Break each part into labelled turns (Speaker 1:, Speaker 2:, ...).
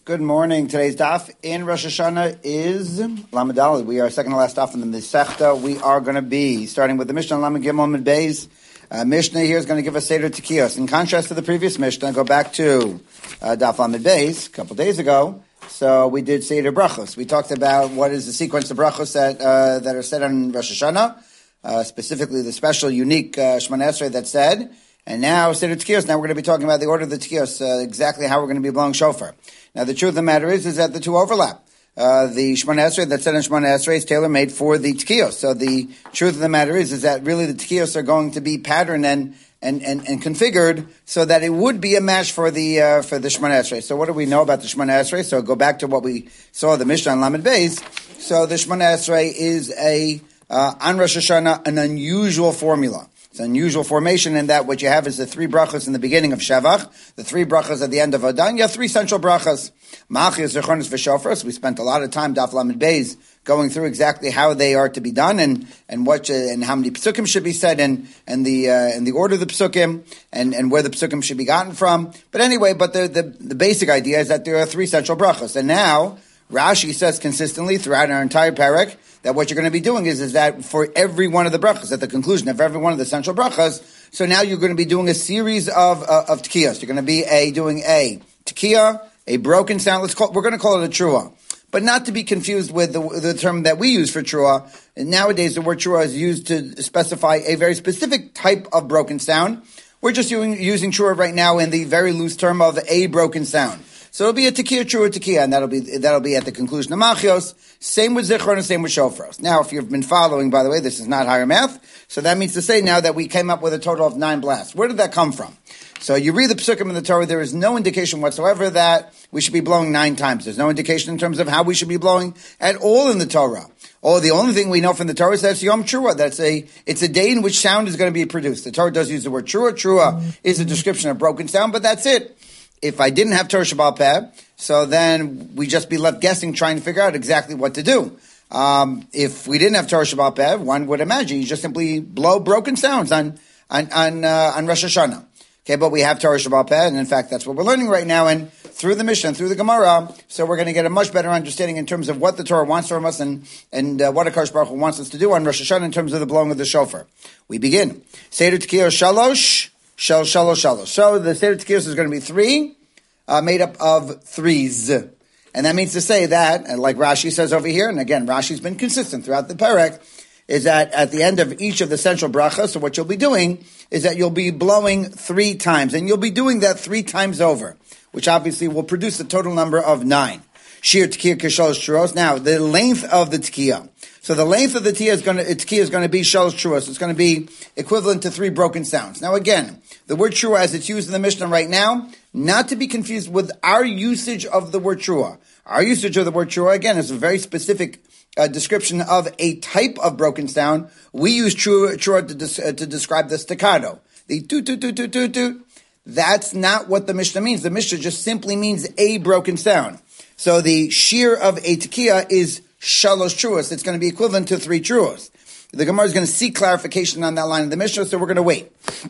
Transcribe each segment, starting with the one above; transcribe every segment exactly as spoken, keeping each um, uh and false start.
Speaker 1: Good morning. Today's daf in Rosh Hashanah is Lamed Daled. We are second to last daf in the Masechta. We are going to be starting with the Mishnah Lamed Gimel Amud Beis. Uh, Mishnah here is going to give us Seder Tekiyos. In contrast to the previous Mishnah, go back to uh, daf Lamed Beis a couple days ago. So we did Seder Brachos. We talked about what is the sequence of Brachos that uh, that are said on Rosh Hashanah, uh, specifically the special, unique uh, Shemona Esrei that's said. And now Seder Tekiyos. Now we're going to be talking about the order of the Tekiyos, uh, exactly how we're going to be blowing shofar. Now, the truth of the matter is, is that the two overlap. Uh, the Shemona Esrei that's said in Shemona Esrei is tailor-made for the Tekiyos. So the truth of the matter is, is that really the Tekiyos are going to be patterned and, and, and, and configured so that it would be a match for the, uh, for the Shemona Esrei. So what do we know about the Shemona Esrei? So go back to what we saw, the Mishnah on Lamed Beis. So the Shemona Esrei is a, uh, on Rosh Hashanah, an unusual formula. It's an unusual formation in that what you have is the three brachas in the beginning of Shevach, the three brachas at the end of Adan. You have three central brachas. Ma'achiyos, Zechonos, V'shofar. So we spent a lot of time, Daf Lamed Beis, going through exactly how they are to be done and, and what, uh, and how many psukim should be said and, and the, uh, and the order of the psukim and, and where the psukim should be gotten from. But anyway, but the, the, the basic idea is that there are three central brachas. And now, Rashi says consistently throughout our entire parak, that what you're going to be doing is, is that for every one of the brachas, at the conclusion of every one of the central brachas, so now you're going to be doing a series of, uh, of tekiyos. You're going to be a, doing a tekiya, a broken sound. Let's call, we're going to call it a trua. But not to be confused with the, the term that we use for trua. Nowadays, the word trua is used to specify a very specific type of broken sound. We're just using, using trua right now in the very loose term of a broken sound. So it'll be a tekiya, trua, tekiya, and that'll be, that'll be at the conclusion of Machios. Same with Zichron and same with Shofros. Now, if you've been following, by the way, this is not higher math. So that means to say now that we came up with a total of nine blasts. Where did that come from? So you read the Psukim in the Torah, there is no indication whatsoever that we should be blowing nine times. There's no indication in terms of how we should be blowing at all in the Torah. Oh, the only thing we know from the Torah is that it's Yom Trua. That's a, it's a day in which sound is going to be produced. The Torah does use the word Trua. Trua is a description of broken sound, but that's it. If I didn't have Torah Sheba'al Peh, so then we just be left guessing, trying to figure out exactly what to do. Um, if we didn't have Torah Sheba'al Peh, one would imagine you just simply blow broken sounds on on on, uh, on Rosh Hashanah. Okay, but we have Torah Sheba'al Peh, and in fact, that's what we're learning right now. And through the Mishnah, through the Gemara, so we're going to get a much better understanding in terms of what the Torah wants from us and and uh, what HaKadosh Baruch Hu wants us to do on Rosh Hashanah in terms of the blowing of the shofar. We begin. Seder Tekiyos Shalosh Shel Shalosh Shalosh. So the Seder Tekiyos is going to be three. Uh, made up of threes. And that means to say that, and like Rashi says over here, and again, Rashi's been consistent throughout the parak, is that at the end of each of the central brachas, so what you'll be doing is that you'll be blowing three times, and you'll be doing that three times over, which obviously will produce a total number of nine. Shir Tekiya K'Shalosh Truos. Now, the length of the Tekiya. So the length of the Tekiya is going to, Tekiya is going to be Shalosh Truos. It's going to be equivalent to three broken sounds. Now again, the word Trua as it's used in the Mishnah right now, not to be confused with our usage of the word Trua. Our usage of the word Trua, again, is a very specific uh, description of a type of broken sound. We use Trua, trua to, des- uh, to describe the staccato. The toot, toot, toot, toot, toot, toot. That's not what the Mishnah means. The Mishnah just simply means a broken sound. So the shear of a tekiya is shalosh truos. It's going to be equivalent to three truos. The Gemara is going to seek clarification on that line of the Mishnah, so we're going to wait.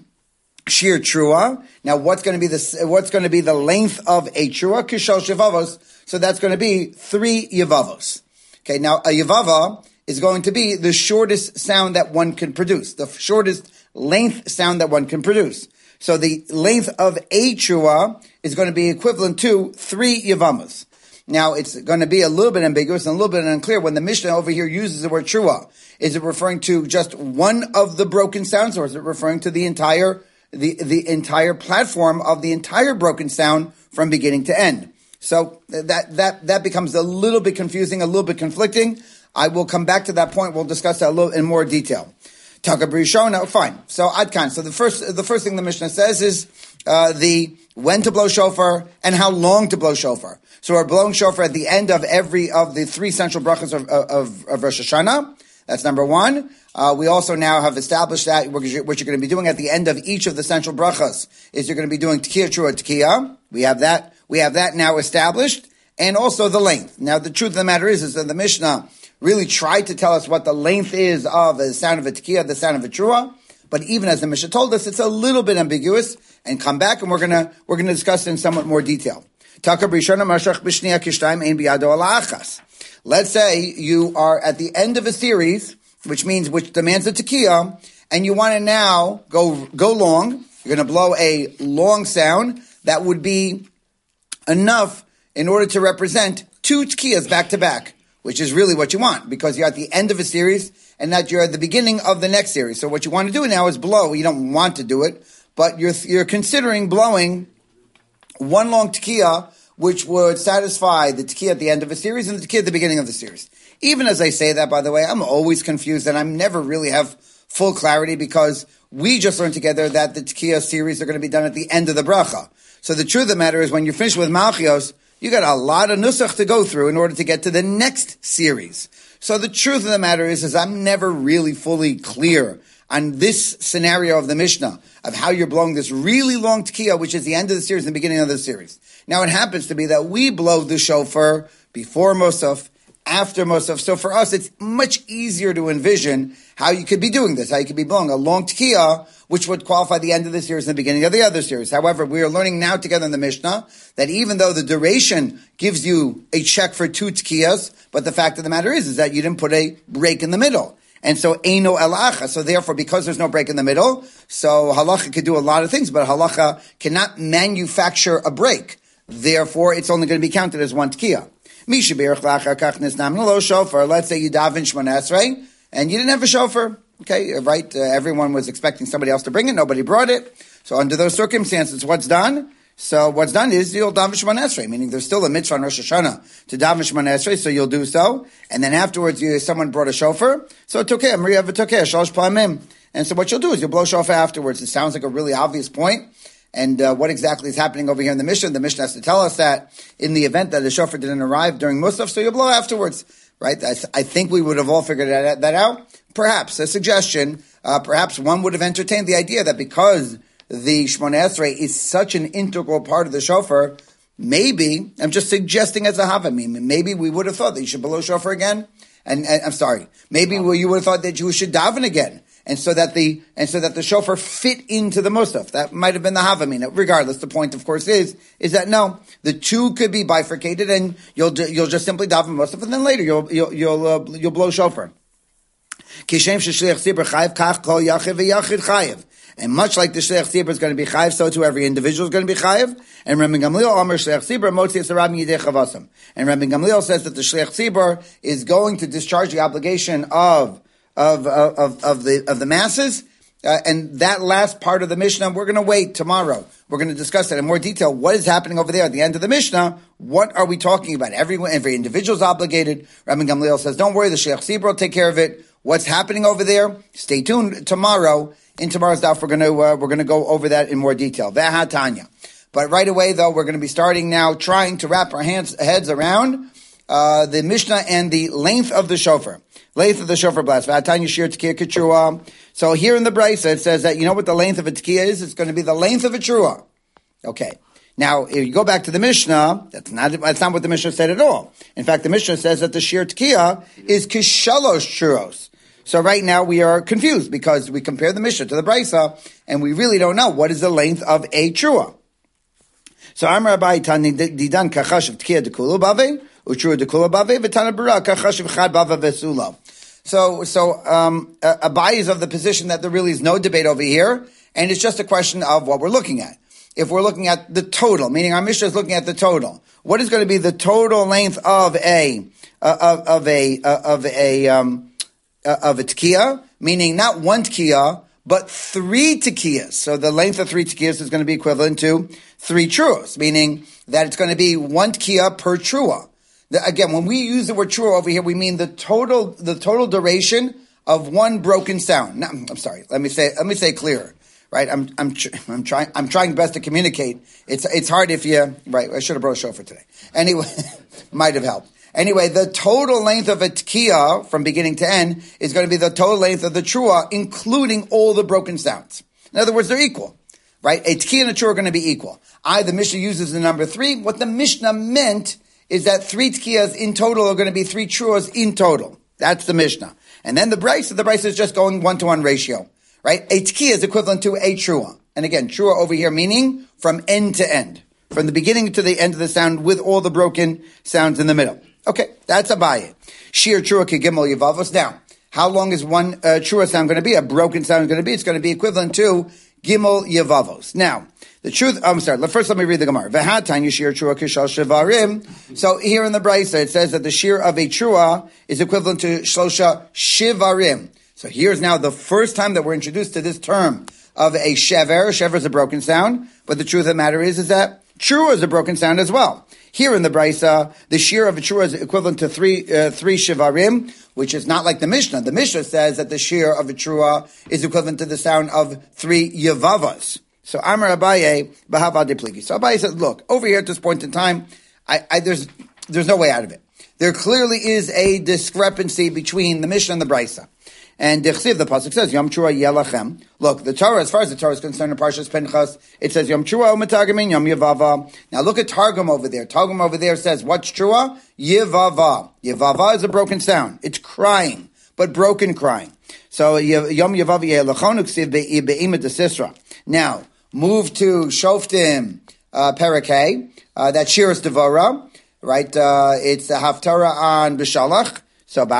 Speaker 1: Shear trua. Now, what's going to be the what's going to be the length of a trua? Kishal shevavos. So that's going to be three yavavos. Okay. Now, a yavava is going to be the shortest sound that one can produce, the shortest length sound that one can produce. So the length of a trua is going to be equivalent to three yavamos. Now, it's going to be a little bit ambiguous and a little bit unclear when the Mishnah over here uses the word trua. Is it referring to just one of the broken sounds, or is it referring to the entire the the entire platform of the entire broken sound from beginning to end? So that that that becomes a little bit confusing, a little bit conflicting. I will come back to that point. We'll discuss that a little in more detail. Taka B'Rishona, fine. So Adkan. So the first the first thing the Mishnah says is uh, the when to blow shofar and how long to blow shofar. So we're blowing shofar at the end of every of the three central brachas of, of, of Rosh Hashanah. That's number one. Uh, we also now have established that what you're, what you're going to be doing at the end of each of the central brachas is you're going to be doing tekiya, trua, tekiya. We have that. We have that now established, and also the length. Now, the truth of the matter is, is that the Mishnah really tried to tell us what the length is of the sound of a tekiya, the sound of a trua. But even as the Mishnah told us, it's a little bit ambiguous. And come back, and we're gonna we're gonna discuss it in somewhat more detail. Let's say you are at the end of a series, which means which demands a tekiah, and you want to now go go long. You're going to blow a long sound that would be enough in order to represent two tekiyahs back to back, which is really what you want, because you're at the end of a series and that you're at the beginning of the next series. So what you want to do now is blow. You don't want to do it, but you're you're considering blowing one long tekiyah, which would satisfy the tekiyah at the end of a series and the tekiyah at the beginning of the series. Even as I say that, by the way, I'm always confused and I never really have full clarity, because we just learned together that the tekiyah series are going to be done at the end of the bracha. So the truth of the matter is, when you're finished with Malchios, you got a lot of nusach to go through in order to get to the next series. So the truth of the matter is, is I'm never really fully clear on this scenario of the Mishnah, of how you're blowing this really long tekiyah, which is the end of the series and the beginning of the series. Now it happens to be that we blow the shofar before Musaf, after Musaf. So for us, it's much easier to envision how you could be doing this, how you could be blowing a long tekiyah, which would qualify the end of the series and the beginning of the other series. However, we are learning now together in the Mishnah that even though the duration gives you a check for two tekiyahs, but the fact of the matter is, is that you didn't put a break in the middle. And so, eino elacha. So therefore, because there's no break in the middle, so halacha could do a lot of things, but halacha cannot manufacture a break. Therefore, it's only going to be counted as one tekiyah. Let's say you daven Shmoneh Esrei, and you didn't have a shofar. Okay, right? Uh, everyone was expecting somebody else to bring it. Nobody brought it. So under those circumstances, what's done? So what's done is you'll daven Shmoneh Esrei, meaning there's still a mitzvah on Rosh Hashanah to daven Shmoneh Esrei, so you'll do so. And then afterwards, you, someone brought a shofar. So it's okay. Maria v'tokeh, shalosh pa'amim. And so what you'll do is you'll blow shofar afterwards. It sounds like a really obvious point. And uh, what exactly is happening over here in the Mishnah? The Mishnah has to tell us that in the event that the shofar didn't arrive during Musaf, so you'll blow afterwards, right? I, th- I think we would have all figured that, that out. Perhaps a suggestion, uh, perhaps one would have entertained the idea that because the Shmoneh Esrei is such an integral part of the shofar, maybe, I'm just suggesting as a havamim, maybe we would have thought that you should blow shofar again. And, and I'm sorry, maybe oh. you would have thought that you should daven again. And so that the and so that the shofar fit into the musaf. That might have been the havamina. Regardless, the point, of course, is is that no, the two could be bifurcated, and you'll you'll just simply daven musaf, and then later you'll you'll you'll, uh, you'll blow shofar. And much like the shliach tzibur is going to be chayiv, so too every individual is going to be chayiv. And Rabbi Gamliel Omer shliach tzibur motzi es harab yidei chavasam. And Rabbi Gamliel says that the shliach tzibur is going to discharge the obligation of Of, of, of the, of the masses. Uh, and that last part of the Mishnah, we're going to wait tomorrow. We're going to discuss that in more detail. What is happening over there at the end of the Mishnah? What are we talking about? Everyone, every individual is obligated. Rabbi Gamliel says, don't worry, the Shliach Tzibur will take care of it. What's happening over there? Stay tuned tomorrow. In tomorrow's daf, we're going to, uh, we're going to go over that in more detail. Ve'hatanya. But right away, though, we're going to be starting now trying to wrap our hands, heads around, uh, the Mishnah and the length of the shofar. Length of the shofar blast. So here in the Brisa, it says that, you know what the length of a tekiah is? It's going to be the length of a trua. Okay. Now, if you go back to the Mishnah, that's not, that's not what the Mishnah said at all. In fact, the Mishnah says that the shir tekiah is kishalosh truos. So right now we are confused because we compare the Mishnah to the Brisa, and we really don't know what is the length of a trua. So Amar Abai Tani Didan Kachash of Tekiah Dekulu Bave, Utrua Dekula Bave, Vitana Bara Kachash of Chad Bava Vesula. So, so, um, Abai is of the position that there really is no debate over here, and it's just a question of what we're looking at. If we're looking at the total, meaning our Mishnah is looking at the total, what is going to be the total length of a, uh, of, of a, uh, of a, um, uh, of a tekiah, meaning not one tekiah, but three tekiyahs. So the length of three tekiyahs is going to be equivalent to three truas, meaning that it's going to be one tekiyah per trua. The, again, when we use the word trua over here, we mean the total, the total duration of one broken sound. No, I'm sorry. Let me say, let me say it clearer. Right? I'm, I'm, tr- I'm trying, I'm trying best to communicate. It's, it's hard if you, right? I should have brought a shofar today. Anyway, might have helped. Anyway, the total length of a tekiah from beginning to end is going to be the total length of the trua, including all the broken sounds. In other words, they're equal, right? A tekiah and a trua are going to be equal. I, the Mishnah uses the number three. What the Mishnah meant is that three tekiyahs in total are going to be three truas in total. That's the Mishnah. And then the Brisa, the Brisa is just going one to one ratio, right? A tekiah is equivalent to a trua. And again, trua over here meaning from end to end. from the beginning to the end of the sound with all the broken sounds in the middle. Okay, that's Abaye. Shir Trua Kigimel Yavavos. Now, how long is one uh, Trua sound going to be? A broken sound going to be? It's going to be equivalent to Gimel Yavavos. Now, the truth, I'm sorry, first let me read the Gemara. V'hatan Yishir Trua Kishal Shivarim. So here in the Brisa, it says that the shear of a Trua is equivalent to Shlosha Shivarim. So here's now the first time that we're introduced to this term of a shever. Shever is a broken sound, but the truth of the matter is, is that Trua is a broken sound as well. Here in the Brisa, the shear of a Trua is equivalent to three, uh, three Shivarim, which is not like the Mishnah. The Mishnah says that the shear of a Trua is equivalent to the sound of three Yavavas. So Amar Abaye, Bahava de Pligi. So Abaye says, look, over here at this point in time, I, I, there's, there's no way out of it. There clearly is a discrepancy between the Mishnah and the Brisa. And Dechsiv, the pasuk says, Yom Trua Yelachem. Look, the Torah, as far as the Torah is concerned in Parshas Pinchas, it says Yom Trua U'Metagamin Yom Yevava. Now look at Targum over there. Targum over there says, what's Trua? Yevava. Yevava is a broken sound. It's crying, but broken crying. So Yom Yevava Yelachon Uksiv Be'imet Sisra. Now, move to Shoftim uh, Parakeh. Uh, that Shiras Devora, right? Uh, it's the Haftarah on B'Shalach. So, and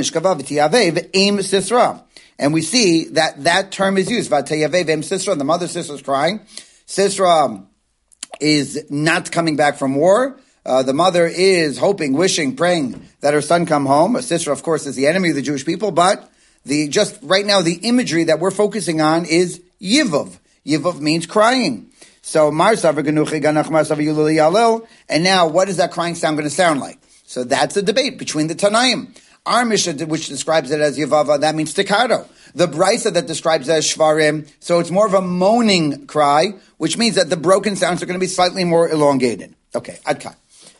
Speaker 1: we see that that term is used. The mother Sisra is crying. Sisra is not coming back from war. Uh, the mother is hoping, wishing, praying that her son come home. Sisra, of course, is the enemy of the Jewish people, but the just right now the imagery that we're focusing on is Yivav. Yivav means crying. So, and now what is that crying sound going to sound like? So that's a debate between the Tanaim. Our Mishnah, which describes it as Yavava, that means staccato. The Brisa that describes it as Shvarim, so it's more of a moaning cry, which means that the broken sounds are going to be slightly more elongated. Okay, Adkan.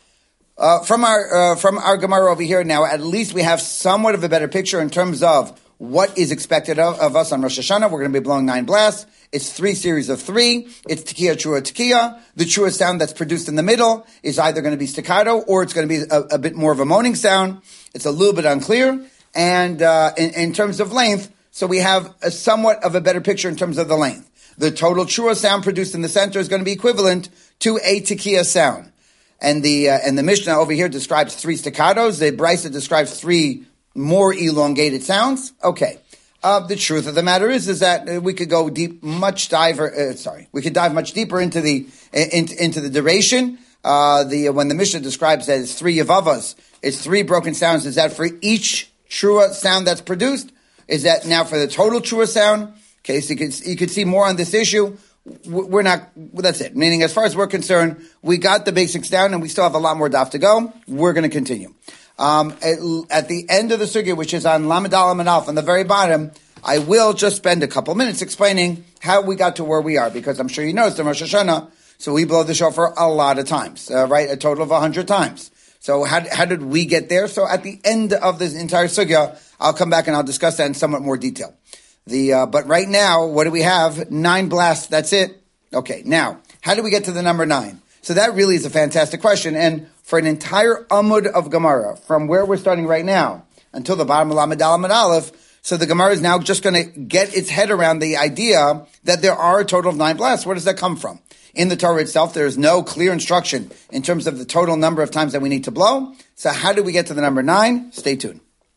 Speaker 1: Uh, from our uh, from our Gemara over here now, at least we have somewhat of a better picture in terms of what is expected of, of us on Rosh Hashanah. We're going to be blowing nine blasts. It's three series of three. It's tekiah, trua, tekiah. The trua sound that's produced in the middle is either going to be staccato or it's going to be a, a bit more of a moaning sound. It's a little bit unclear. And uh, in, in terms of length, so we have a somewhat of a better picture in terms of the length. The total trua sound produced in the center is going to be equivalent to a tekiah sound. And the uh, and the Mishnah over here describes three staccatos. The Brisa describes three more elongated sounds. Okay. Uh, the truth of the matter is, is that uh, we could go deep, much diver. Uh, sorry, we could dive much deeper into the uh, into, into the duration. Uh, the uh, when the Mishnah describes that it's three yavavas, it's three broken sounds. Is that for each trua sound that's produced? Is that now for the total trua sound? Okay, so you could you could see more on this issue. We're not. That's it. Meaning, as far as we're concerned, we got the basics down, and we still have a lot more daf to go. We're going to continue. Um, at, at the end of the sugya, which is on Lamed Aleph and Alf, on the very bottom, I will just spend a couple minutes explaining how we got to where we are, because I'm sure you noticed in Rosh Hashanah, so we blow the shofar a lot of times, uh, right? A total of a hundred times. So how, how did we get there? So at the end of this entire sugya, I'll come back and I'll discuss that in somewhat more detail. The uh, but right now, what do we have? Nine blasts. That's it. Okay. Now, how do we get to the number nine? So that really is a fantastic question, and for an entire Amud of Gemara, from where we're starting right now until the bottom of Lamed Aleph and Aleph, so the Gemara is now just going to get its head around the idea that there are a total of nine blasts. Where does that come from? In the Torah itself, there is no clear instruction in terms of the total number of times that we need to blow. So how do we get to the number nine? Stay tuned.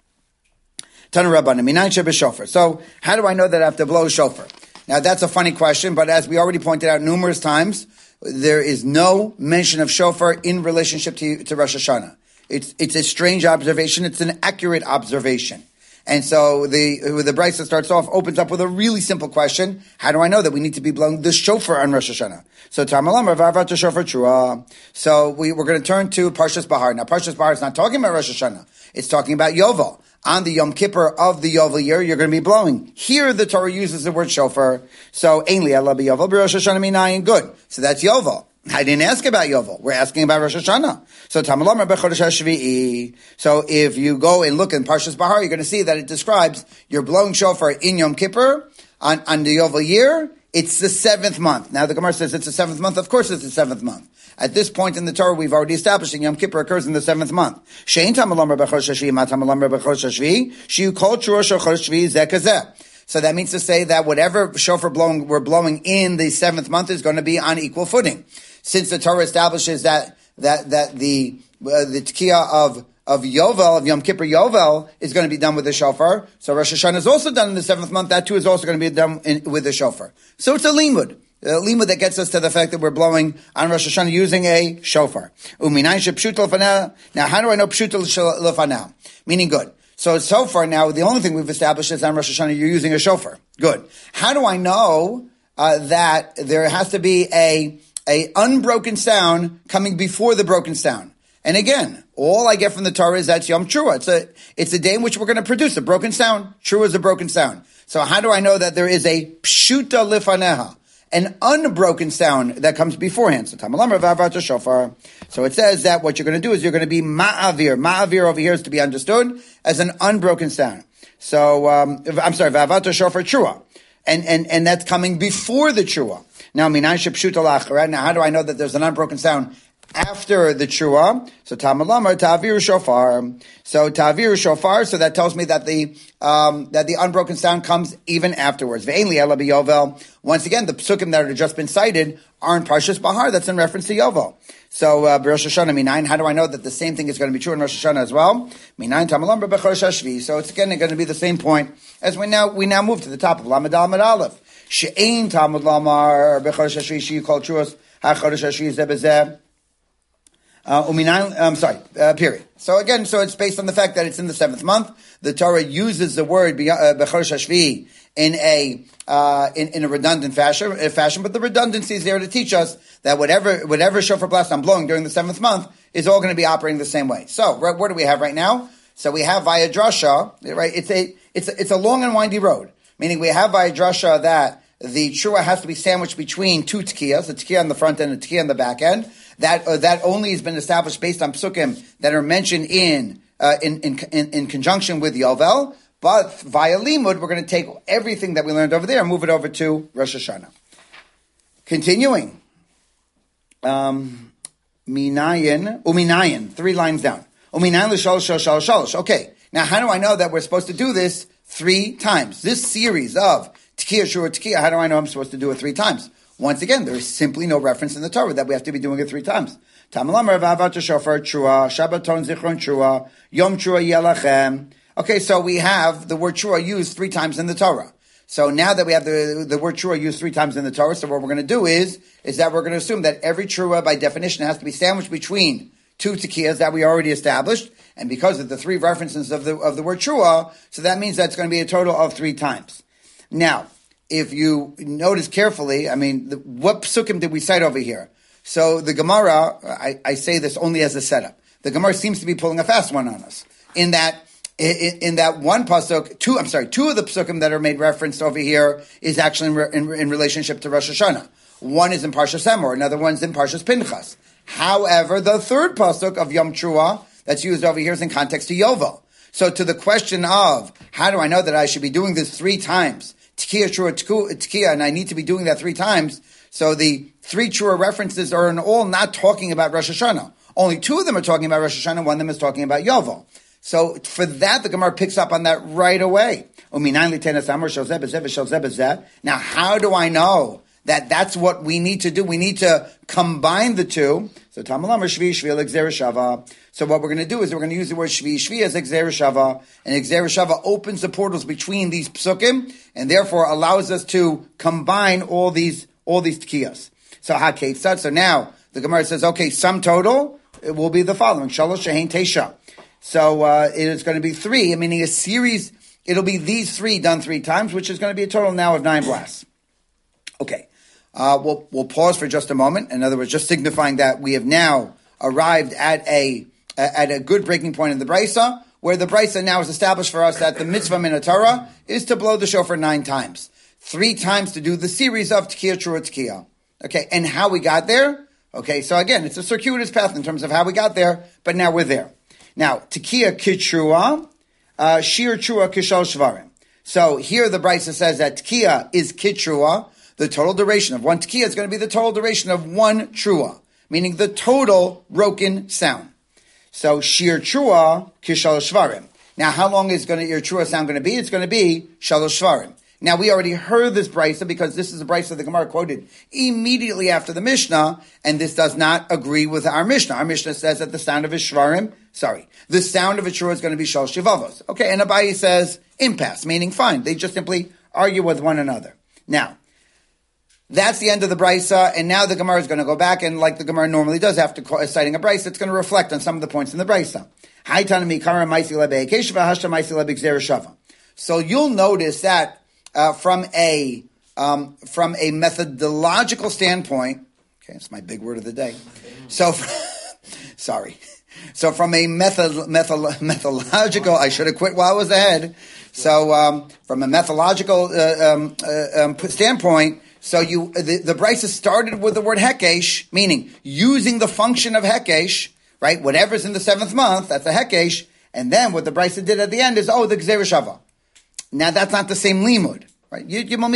Speaker 1: Tanu Rabbanim, Minayin Shebeshofar. So how do I know that I have to blow shofar? Now that's a funny question, but as we already pointed out numerous times, there is no mention of shofar in relationship to, to Rosh Hashanah. It's, it's a strange observation. It's an accurate observation. And so the, the Brisa starts off, opens up with a really simple question. How do I know that we need to be blowing the shofar on Rosh Hashanah? So Tamalam Rav shofar Trua. So we, we're going to turn to Parshas Bahar. Now Parshas Bahar is not talking about Rosh Hashanah. It's talking about Yovel. On the Yom Kippur of the Yovel year, you're going to be blowing. Here, the Torah uses the word shofar. So, Ainli Allah Yovel b'Rosh Hashanah minayin. Good. So that's Yovel. I didn't ask about Yovel. We're asking about Rosh Hashanah. So, Tamalam b'Chodesh HaShvi'i. So, if you go and look in Parshas Bahar, you're going to see that it describes you're blowing shofar in Yom Kippur on, on the Yovel year. It's the seventh month. Now, the Gemara says it's the seventh month. Of course, it's the seventh month. At this point in the Torah, we've already established that Yom Kippur occurs in the seventh month. So that means to say that whatever shofar blowing we're blowing in the seventh month is going to be on equal footing. since the Torah establishes that that that the uh, the Tekiah of of Yovel, of Yom Kippur Yovel, is going to be done with the shofar. So Rosh Hashanah is also done in the seventh month. That too is also going to be done in, with the shofar. So it's a limud. A limud that gets us to the fact that we're blowing on Rosh Hashanah using a shofar. Now, how do I know pshuta lefanah? Meaning good. So, so far now, the only thing we've established is on Rosh Hashanah you're using a shofar. Good. How do I know uh, that there has to be a, a unbroken sound coming before the broken sound? And again, all I get from the Torah is that's Yom Trua. It's a, it's a day in which we're going to produce a broken sound. Trua is a broken sound. So how do I know that there is a pshuta lifaneha, an unbroken sound that comes beforehand? So Tamalamar v'avata shofar. So it says that what you're going to do is you're going to be ma'avir. Ma'avir over here is to be understood as an unbroken sound. So, um, I'm sorry, v'avata shofar trua. And, and, and that's coming before the trua. Now, minayin shepshuta lachara. Now, how do I know that there's an unbroken sound after the trua? So Tamalamar ta'avir shofar. So ta'avir shofar. So that tells me that the um, that the unbroken sound comes even afterwards. Ve'enli ela b'yovel. Once again, the psukim that have just been cited are in Parshas Bahar. That's in reference to Yovel. So uh, Rosh Hashanah minayin. How do I know that the same thing is going to be true in Rosh Hashanah as well? Minayin Tamalamar b'chodesh Hashvi. So it's again going to be the same point as we now we now move to the top of Lamed Al Mad Aleph. She'ein Talmud Lamar b'chodesh Hashvi she called truas hachodesh Hashvi zeh b'zeh. Uh, uminayin, I'm sorry, uh, period. So again, so it's based on the fact that it's in the seventh month. The Torah uses the word B'chodesh Hashvi in a, uh, in, in a redundant fashion, uh, fashion, but the redundancy is there to teach us that whatever, whatever shofar blast I'm blowing during the seventh month is all going to be operating the same way. So, right, what do we have right now? So we have via drasha, right? It's a, it's a, it's a long and windy road. Meaning we have via drasha that the trua has to be sandwiched between two tkiyas, a tkiyah on the front end and a tkiyah on the back end. That uh, that only has been established based on psukim that are mentioned in uh, in, in in in conjunction with Yovel. But via limud, we're going to take everything that we learned over there and move it over to Rosh Hashanah. Continuing, um, minayin uminayin, three lines down. Uminayin l'shalosh shalosh shalosh. Okay, now how do I know that we're supposed to do this three times? This series of Tekiah Shura Tekiah. How do I know I'm supposed to do it three times? Once again, there is simply no reference in the Torah that we have to be doing it three times. Tamalamar v'avata shofar trua, Shabbaton zichron trua, Yom trua yelachem. Okay, so we have the word trua used three times in the Torah. So now that we have the, the word trua used three times in the Torah, so what we're going to do is, is that we're going to assume that every trua, by definition, has to be sandwiched between two tekiyas that we already established. And because of the three references of the, of the word trua, so that means that's going to be a total of three times. Now, if you notice carefully, I mean, the, what psukim did we cite over here? So the Gemara, I, I say this only as a setup. The Gemara seems to be pulling a fast one on us. In that, in, in that one pasuk, two, I'm sorry, two of the psukim that are made reference over here is actually in, re, in, in relationship to Rosh Hashanah. One is in Parshas Emor, another one's in Parshas Pinchas. However, the third pasuk of Yom Trua that's used over here is in context to Yovel. So to the question of, how do I know that I should be doing this three times? Tekiah, Trua, Tekiah, and I need to be doing that three times. So the three Trua references are in all not talking about Rosh Hashanah. Only two of them are talking about Rosh Hashanah, one of them is talking about Yovel. So for that, the Gemara picks up on that right away. Now, how do I know that that's what we need to do? We need to combine the two. So Tamalamar Shvi Shvi Exer Shava. So what we're going to do is we're going to use the word Shvi Shvi as Exer Shava, and Exer Shava opens the portals between these psukim, and therefore allows us to combine all these all these tkiyas. So HaKetzad. So now the Gemara says, okay, sum total it will be the following: Shalosh Shehein Teisha. So uh, it is going to be three, meaning a series. It'll be these three done three times, which is going to be a total now of nine blasts. Okay. Uh, we'll, we'll pause for just a moment. In other words, just signifying that we have now arrived at a, at a good breaking point in the Brisa, where the Brisa now is established for us that the mitzvah min Torah is to blow the shofar nine times. Three times to do the series of Tekiah, Trua, Tekiah. Okay. And how we got there? Okay. So again, it's a circuitous path in terms of how we got there, but now we're there. Now, Tekiah, Kitrua, uh, Shir, Trua, Kishal, Shvarim. So here the Brisa says that Tekiah is Kitrua. The total duration of one tekiah is going to be the total duration of one trua, meaning the total broken sound. So shir trua kishalosh shvarim. Now, how long is going to, your trua sound going to be? It's going to be shalosh shvarim. Now, we already heard this brisa because this is a brisa the Gemara quoted immediately after the Mishnah, and this does not agree with our Mishnah. Our Mishnah says that the sound of a shvarim, sorry, the sound of a shura is going to be shal shivavos. Okay, and Abaye says impasse, meaning fine. They just simply argue with one another. Now, that's the end of the brisa, and now the Gemara is going to go back, and like the Gemara normally does after citing a brisa, it's going to reflect on some of the points in the brisa. So you'll notice that uh, from a um, from a methodological standpoint, okay, it's my big word of the day. So, sorry. So from a method, method, methodological, I should have quit while I was ahead. So um, from a methodological uh, um, uh, um, standpoint. So you, the, the brisa started with the word hekesh, meaning using the function of hekesh, right? Whatever's in the seventh month, that's a hekesh. And then what the brisa did at the end is, oh, the gzera shava. Now that's not the same limud, right?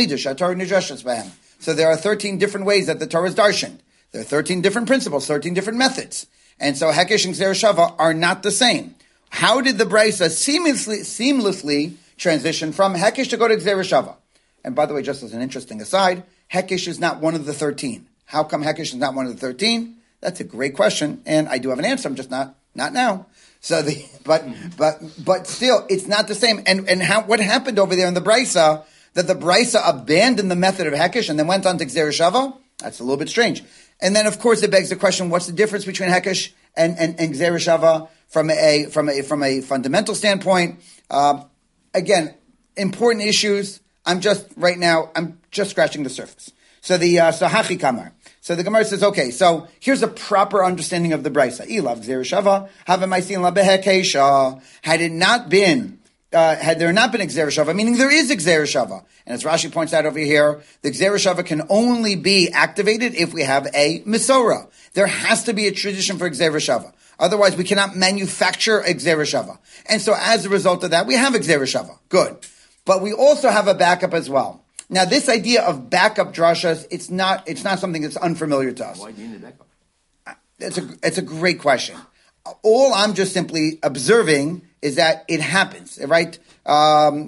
Speaker 1: So there are thirteen different ways that the Torah is darshan. There are thirteen different principles, thirteen different methods. And so hekesh and gzera shava are not the same. How did the brisa seamlessly, seamlessly transition from hekesh to go to gzera shava? And by the way, just as an interesting aside, hekesh is not one of the thirteen. How come hekesh is not one of the thirteen? That's a great question, and I do have an answer. I'm just not not now. So the but but but still, it's not the same. And and how what happened over there in the brisa that the brisa abandoned the method of hekesh and then went on to gzera shava? That's a little bit strange. And then of course it begs the question: what's the difference between hekesh and and, and gzera shava from a from a from a fundamental standpoint? Uh, again, important issues. I'm just, right now, I'm just scratching the surface. So the, uh, so hachi kamar. So the Gemara says, okay, so here's a proper understanding of the brisa. Ilav gzera shava, havamaisin la behekesha. Had it not been, uh, had there not been a gzera shava, meaning there is a gzera shava. And as Rashi points out over here, the gzera shava can only be activated if we have a misora. There has to be a tradition for gzera shava. Otherwise, we cannot manufacture a gzera shava. And so as a result of that, we have a gzera shava. Good. But we also have a backup as well. Now, this idea of backup drashas, it's not it's not something that's unfamiliar to us.
Speaker 2: Why do you need a backup?
Speaker 1: It's a, it's a great question. All I'm just simply observing is that it happens, right? Um,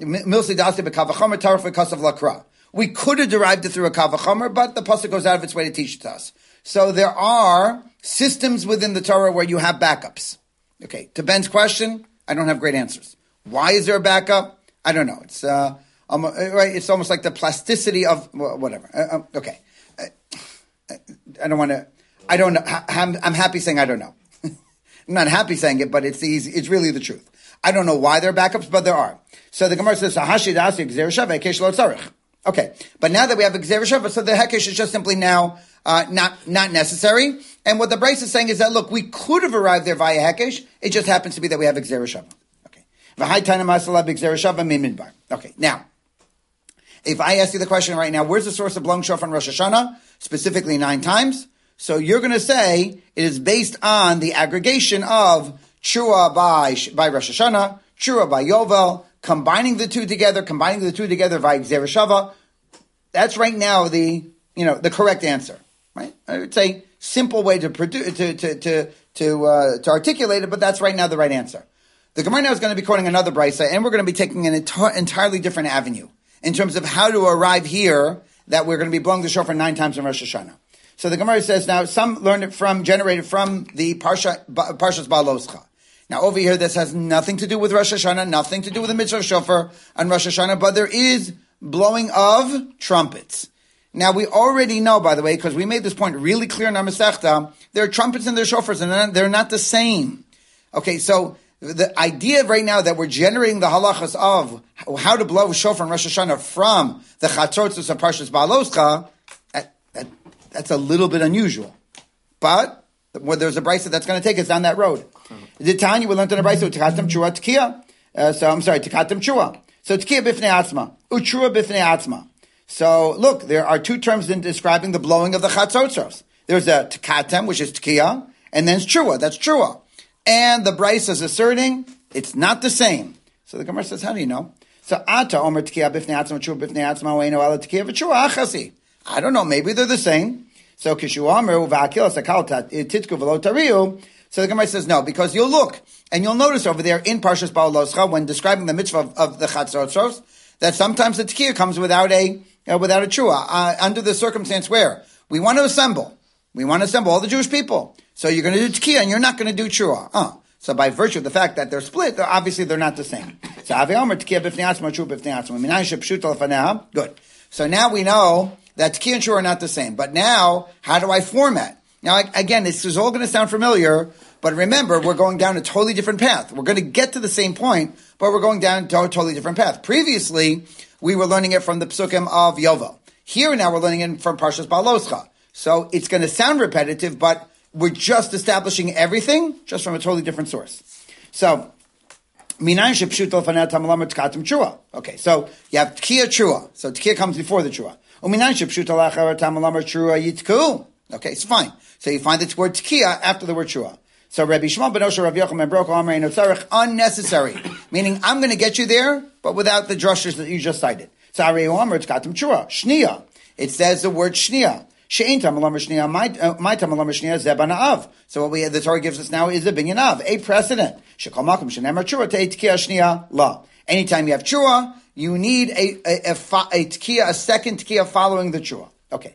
Speaker 1: we could have derived it through a kavachomer, but the pasuk goes out of its way to teach it to us. So there are systems within the Torah where you have backups. Okay, to Ben's question, I don't have great answers. Why is there a backup? I don't know. It's uh, um, right. It's almost like the plasticity of well, whatever. Uh, um, okay, I, I don't want to. I don't know. I'm, I'm happy saying I don't know. I'm not happy saying it, but it's the easy. It's really the truth. I don't know why there are backups, but there are. So the Gemara says, "Hashi dasi gzera shava hekesh lo tzarich." Okay, but now that we have a gzera shava, so the hekesh is just simply now uh, not not necessary. And what the Brace is saying is that look, we could have arrived there via hekesh. It just happens to be that we have a gzera shava. Okay, now, if I ask you the question right now, where's the source of blowing shofar on Rosh Hashanah? Specifically nine times. So you're going to say it is based on the aggregation of Trua by, by Rosh Hashanah, Trua by Yovel, combining the two together, combining the two together via gzera shava. That's right now the, you know, the correct answer, right? I would say simple way to produce, to, to, to, to, uh, to articulate it, but that's right now the right answer. The Gemara now is going to be quoting another brisa, and we're going to be taking an enti- entirely different avenue in terms of how to arrive here that we're going to be blowing the shofar nine times in Rosh Hashanah. So the Gemara says now, some learned it from, generated from the Parsha, Parshas Ba'aloscha. Now over here, this has nothing to do with Rosh Hashanah, nothing to do with the mitzvah of shofar on Rosh Hashanah, but there is blowing of trumpets. Now we already know, by the way, because we made this point really clear in our Masechta, there are trumpets and there are shofars, and they're not the same. Okay, so the idea right now that we're generating the halachas of how to blow shofar in Rosh Hashanah from the Chatzotzos of Parshas Ba'aloscha, that, that, that's a little bit unusual. But well, there's a brisa that's going to take us down that road. The Tanya we learned in a brisa tikatem chua tkiya. Uh, so I'm sorry, tikatem chua. So tkiya bifnei atzma, uchua bifnei atzma. So look, there are two terms in describing the blowing of the Chatzotzos. There's a tikatem, which is tkiya, and then chua. That's chua. And the Braisa is asserting it's not the same. So the Gemara says, how do you know? So Ata Omer Tkiya Bifnei Atzma Chua Bifnei Atzma Weino Ala Tkiya V'Chua Achasi. I don't know. Maybe they're the same. So Kishu Omer Uva'akil Sakal Titku V'Lo Tariu. So the Gemara says no, because you'll look and you'll notice over there in Parshas Ba'aloscha when describing the mitzvah of, of the Chatzotzos that sometimes the tekiah comes without a uh, without a trua, uh, under the circumstance where we want to assemble. We want to assemble all the Jewish people. So you're going to do tekiah and you're not going to do trua. Uh. So by virtue of the fact that they're split, they're, obviously they're not the same. So Avi Omer tekiah b'fnei atzma, trua b'fnei atzma. Good. So now we know that tekiah and trua are not the same. But now, how do I format? Now, again, this is all going to sound familiar, but remember, we're going down a totally different path. We're going to get to the same point, but we're going down to a totally different path. Previously, we were learning it from the Psukim of Yovel. Here now we're learning it from Parshas Baloscha. So it's going to sound repetitive, but we're just establishing everything just from a totally different source. So, okay, so you have Tekiah Trua. So Tekiah comes before the Trua. Okay, it's fine. So you find the word Tekiah after the word Trua. So Rabbi Shmuel ben Osher, Rabbi Yochanan ben Broka, Amar Eino Tzarech, unnecessary. Meaning, I'm going to get you there, but without the drushes that you just cited. So Arei Omer, it's Katam Trua. Shnia. It says the word Shnia. She'ein Tamalam Shnia, my Tamalam Shnia, Zebana'av. So what we the Torah gives us now is a binyan av, a precedent. Shekol Makom Shenemar Trua, Te'ei Tekiah Shnia, La. Anytime you have Trua, you need a, a, a, a Tekiah, a second Tekiah following the Trua. Okay.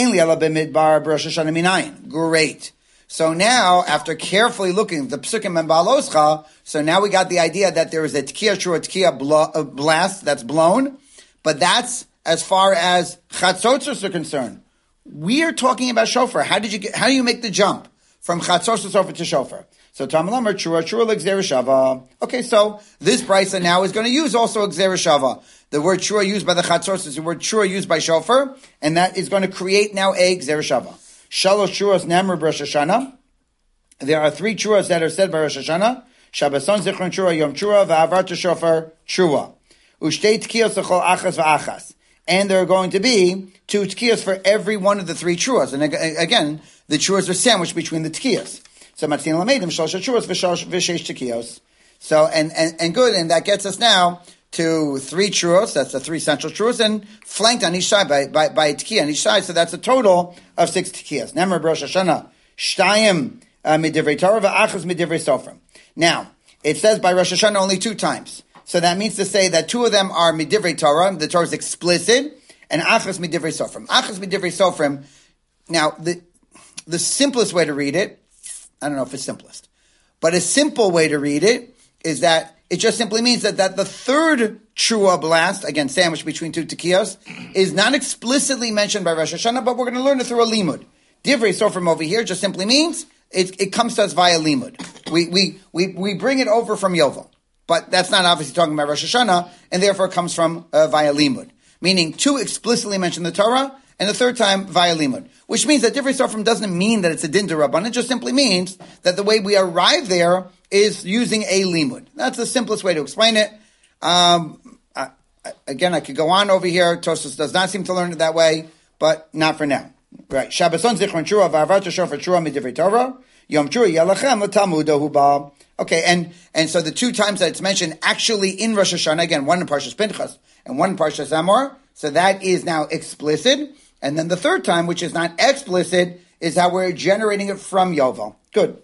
Speaker 1: Great. So now, after carefully looking at the Psukim and Baloscha, so now we got the idea that there is a Tekiah Trua, Tekiah blast that's blown, but that's as far as Chatzotzos are concerned. We are talking about shofar. How did you get, how do you make the jump from Chatzotzos over to shofar? So Tamalamar Trua, Trua L'Gzera Shava. Okay, so this brisa now is going to use also Gzera Shava. The word Trua used by the Chatzos is the word Trua used by shofar, and that is going to create now a Gzera Shava. Shalosh Truas Namar Rosh Hashanah. There are three Truas that are said by Rosh Hashanah. Shabbason Zichron Trua, Yom Trua, V'avar to Shofar, Trua. Ushtei Tkiyos Echol Achas V'achas. And there are going to be two Tkiyos for every one of the three Truas. And again, the Truas are sandwiched between the Tkiyos. So Matzin Lamedim Shalosh Truas V'shesh Tkiyos. So, and, and, and good, and that gets us now to three truos, that's the three central truos, and flanked on each side by, by, by a tekiah on each side, so that's a total of six tekiyas. Nemer Rosh Hashanah, shtayim midivrei Torah, v'achas midivrei Sofrim. Now, it says by Rosh Hashanah only two times. So that means to say that two of them are midivrei Torah, the Torah is explicit, and achas midivrei Sofrim. Achas midivrei Sofrim, now, the, the simplest way to read it, I don't know if it's simplest, but a simple way to read it is that it just simply means that, that the third Trua blast, again, sandwiched between two tekiyos, is not explicitly mentioned by Rosh Hashanah, but we're going to learn it through a limud. Divrei Sofrim over here just simply means it, it comes to us via limud. We, we, we, we bring it over from Yovel. But that's not obviously talking about Rosh Hashanah, and therefore it comes from uh, via limud. Meaning two explicitly mention the Torah, and the third time via limud. Which means that Divrei Sofrim doesn't mean that it's a din d'Rabbanan, it just simply means that the way we arrive there is using a limud. That's the simplest way to explain it. Um, I, I, again, I could go on over here. Tosfos does not seem to learn it that way, but not for now. Right. Shabbason zichron Trua v'avar shofar Trua midivrei Torah. Yom Trua yalachem l'talmudahu ba. Okay, and, and so the two times that it's mentioned actually in Rosh Hashanah, again, one in Parshas Pinchas and one in Parshas Amor, so that is now explicit. And then the third time, which is not explicit, is how we're generating it from Yovel. Good.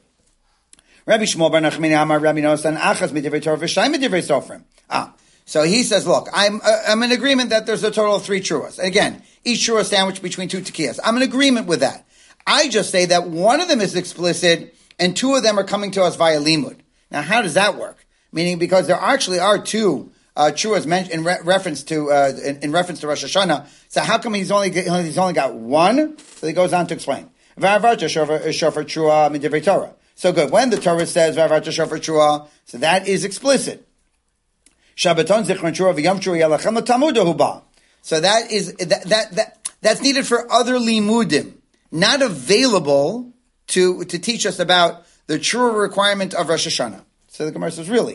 Speaker 1: Rabbi Shmuel bar Nachmani Amar Rabbi Nosan Achas midivrei Torah v'shayim midivrei Sofrim. Ah, so he says, look, I'm uh, I'm in agreement that there's a total of three truas. Again, each trua sandwiched between two tekiyas. I'm in agreement with that. I just say that one of them is explicit and two of them are coming to us via limud. Now, how does that work? Meaning, because there actually are two uh, truas mentioned in re- reference to uh, in, in reference to Rosh Hashanah. So how come he's only he's only got one? So he goes on to explain. V'avarta shofar trua midivrei Torah. So good. When the Torah says v'avarta shofar trua, so that is explicit. Shabbaton zichron trua v'yom trua yalachem l'talmudahu ba. So that is that that that that's needed for other limudim, not available to to teach us about the true requirement of Rosh Hashanah. So the Gemara says, really,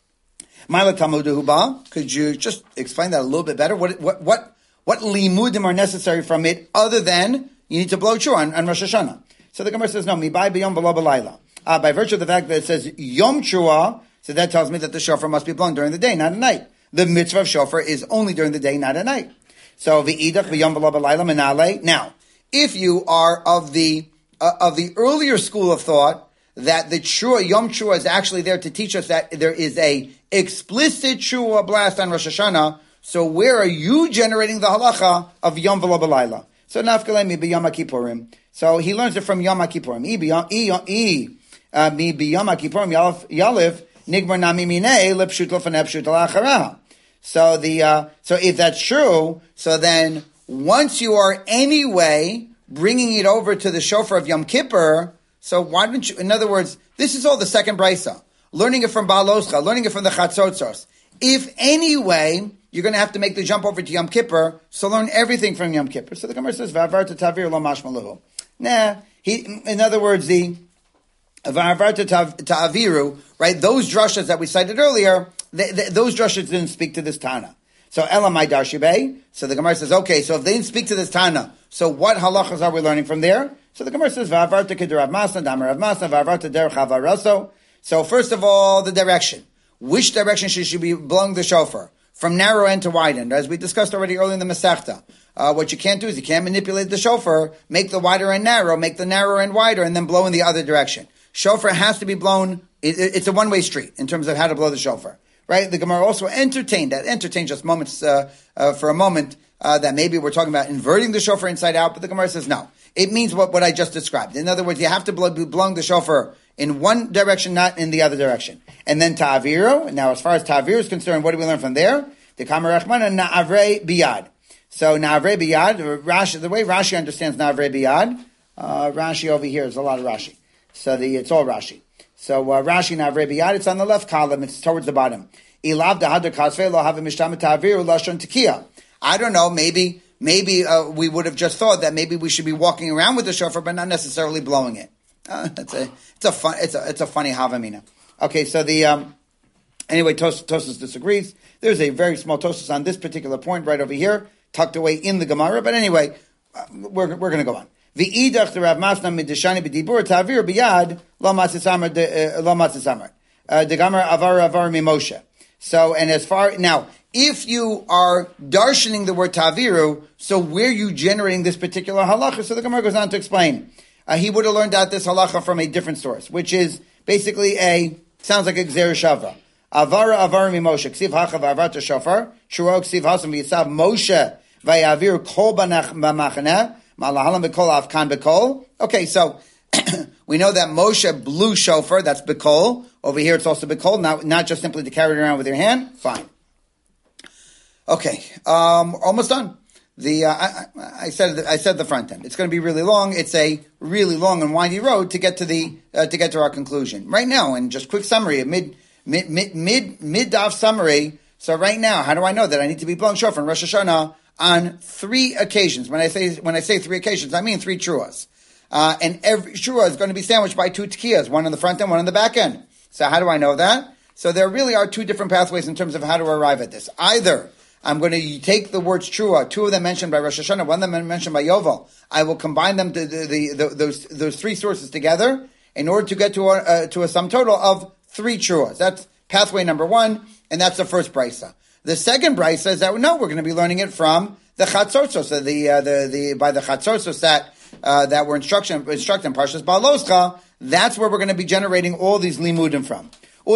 Speaker 1: Ma'ila talmudahu ba. Could you just explain that a little bit better? What what what what limudim are necessary from it other than you need to blow trua on, on Rosh Hashanah? So the Gemara says, no, mi bai b'yom v'lo b'layla. Uh, by virtue of the fact that it says Yom Trua, so that tells me that the shofar must be blown during the day, not at night. The mitzvah of shofar is only during the day, not at night. So v'idach v'yom v'lo b'layla menale. Now, if you are of the uh, of the earlier school of thought that the Trua, Yom Trua is actually there to teach us that there is a explicit Trua blast on Rosh Hashanah, So where are you generating the halacha of Yom V'lo B'layla? So nafkalemi b'Yom HaKippurim. So he learns it from Yom HaKippurim. I mi b'Yom HaKippurim yaliv nigmar nami minei lepshut l'fanei pshut l'acharaha. So the uh, so if that's true, so then once you are anyway bringing it over to the shofar of Yom Kippur, so why don't you? In other words, this is all the second brisa. Learning it from Baal Oscha, learning it from the Chatzotzos. If anyway you're going to have to make the jump over to Yom Kippur, so learn everything from Yom Kippur. So the Gemara says, "V'avarta tavir lo mashmaluhu." Nah, he. In other words, the v'avarta ta'aviru, right? Those drushas that we cited earlier, they, they, those drushas didn't speak to this Tana. So Elamai Darshibei. So the Gemara says, okay, so if they didn't speak to this Tana, so what halachas are we learning from there? So the Gemara says, "V'avarta kederav masna, damar rav masna, v'avarta derech havaraso." So first of all, the direction. Which direction should, should be blowing the shofar? From narrow end to wide end. As we discussed already earlier in the Masechta. Uh, what you can't do is you can't manipulate the shofar, make the wider end narrow, make the narrow end wider, and then blow in the other direction. Shofar has to be blown, it, it, it's a one-way street in terms of how to blow the shofar. Right? The Gemara also entertained that, entertained just moments, uh, uh, for a moment, uh, that maybe we're talking about inverting the shofar inside out, but the Gemara says no. It means what, what I just described. In other words, you have to blow, be blowing the shofar in one direction, not in the other direction. And then ta'aviru. Now, as far as ta'aviru is concerned, what do we learn from there? The Kamar Rachmana na'avrei biyad. So na'avrei biyad, Rashi, the way Rashi understands na'avrei biyad, uh, Rashi over here is a lot of Rashi. So the it's all Rashi. So uh, Rashi na'avrei biyad, it's on the left column, it's towards the bottom. Ilav da'hadar kasvei lo have mishtam ta'aviru lashon tekiah. I don't know, maybe maybe uh, we would have just thought that maybe we should be walking around with the shofar, but not necessarily blowing it. Uh, it's a it's a fun it's a it's a funny havamina. Okay, so the um, anyway, Tos, Tosas disagrees. There's a very small Tosas on this particular point right over here, tucked away in the Gemara. But anyway, uh, we're we're going to go on. V'idach the Rav Masna mideshani b'dibur ta'avir b'yad lo matzisamar lo matzisamar the Gemara avar avar mimoshe. So and as far now, if you are darshaning the word ta'aviru, so where are you generating this particular halacha? So the Gemara goes on to explain. Uh, he would have learned out this halacha from a different source, which is basically a, sounds like a Gzera Shavra. Avara avara mi Moshe, ksiv hacha v'avarta shofar, shuro ksiv hasam v'yisav Moshe v'yavir kol b'machaneh, ma'alahalam b'kol avkan b'kol. Okay, so we know that Moshe blew shofar, that's b'kol. Over here it's also b'kol, not, not just simply to carry it around with your hand. Fine. Okay, um, almost done. The uh, I, I said I said the front end. It's going to be really long. It's a really long and windy road to get to the uh, to get to our conclusion. Right now, and just quick summary, a mid mid mid mid mid daf summary. So right now, how do I know that I need to be blowing shofar in Rosh Hashanah on three occasions? When I say when I say three occasions, I mean three truas. Uh, and every trua is going to be sandwiched by two tekiyas, one on the front end, one on the back end. So how do I know that? So there really are two different pathways in terms of how to arrive at this. Either I'm going to take the words trua, two of them mentioned by Rosh Hashanah, one of them mentioned by Yovel. I will combine them to the, the, the, those those three sources together in order to get to a, uh, to a sum total of three truas. That's pathway number one, and that's the first brisa. The second brisa is that no, we're going to be learning it from the Chatzotzos, so the uh, the the by the Chatzotzos that uh, that were instruction instructed in Parshas Baal Oscha. That's where we're going to be generating all these limudim from. So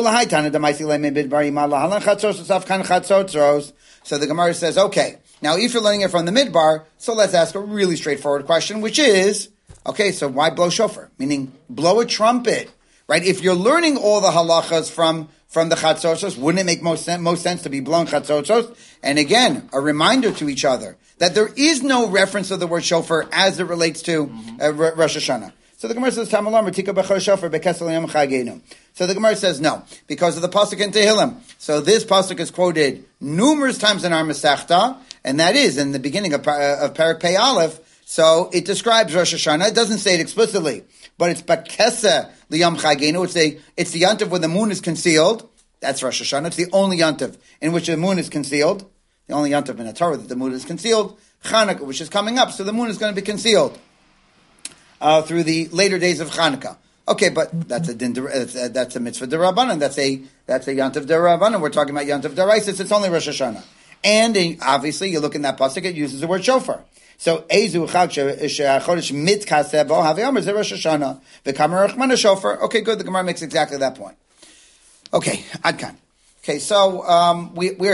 Speaker 1: the Gemara says, okay, now if you're learning it from the midbar, so let's ask a really straightforward question, which is, okay, so why blow shofar? Meaning, blow a trumpet, right? If you're learning all the halachas from, from the chatzotzos, wouldn't it make most sense, most sense to be blowing chatzotzos? And again, a reminder to each other that there is no reference of the word shofar as it relates to uh, Rosh Hashanah. So the Gemara says, Tamalam, Tika Bechor Shofar, Bekesel Yom Chagenu. So the Gemara says no, because of the pasuk in Tehillim. So this pasuk is quoted numerous times in our Masechta, and that is in the beginning of, uh, of Parak Pei Aleph. So it describes Rosh Hashanah. It doesn't say it explicitly, but it's Bekesel Yom Chagenu. It's a, it's the yontif where the moon is concealed. That's Rosh Hashanah. It's the only yontif in which the moon is concealed. The only yontif in the Torah that the moon is concealed. Chanukah, which is coming up, so the moon is going to be concealed. Uh, through the later days of Chanukah. Okay, but that's a din, that's a mitzvah d'Rabbanan. That's a that's a yontif d'Rabbanan. We're talking about yontif d'Oraisis. It's only Rosh Hashanah, and obviously you look in that pasuk. It uses the word shofar. So ezu chag shechodesh mitkaseh bo haveyomer ze Rosh Hashanah v'kamer rachmana shofar. Okay, good. The Gemara makes exactly that point. Okay, adkan. Okay, so um, we we're here.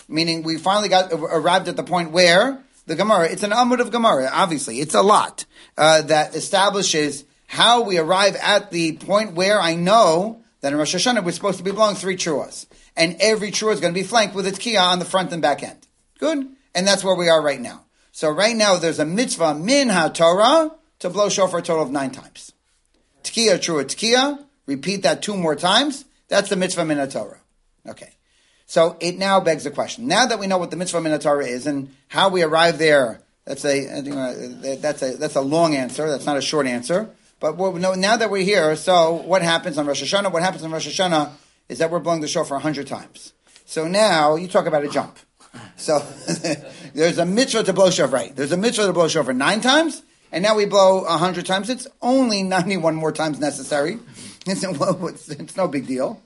Speaker 1: meaning we finally got arrived at the point where the Gemara, it's an Amud of Gemara, obviously. It's a lot uh, that establishes how we arrive at the point where I know that in Rosh Hashanah we're supposed to be blowing three truas. And every trua is going to be flanked with its tkiyah on the front and back end. Good? And that's where we are right now. So right now there's a mitzvah min ha-Torah to blow shofar a total of nine times. Tkiyah, trua, tkiyah. Repeat that two more times. That's the mitzvah min ha-Torah. Okay. So it now begs the question. Now that we know what the mitzvah min ha-Torah is and how we arrive there, that's a, that's a, that's a long answer. That's not a short answer. But now that we're here, so what happens on Rosh Hashanah? What happens on Rosh Hashanah is that we're blowing the shofar a hundred times. So now you talk about a jump. So there's a mitzvah to blow shofar, right? There's a mitzvah to blow shofar nine times, and now we blow a hundred times. It's only ninety-one more times necessary. It's, it's, it's no big deal.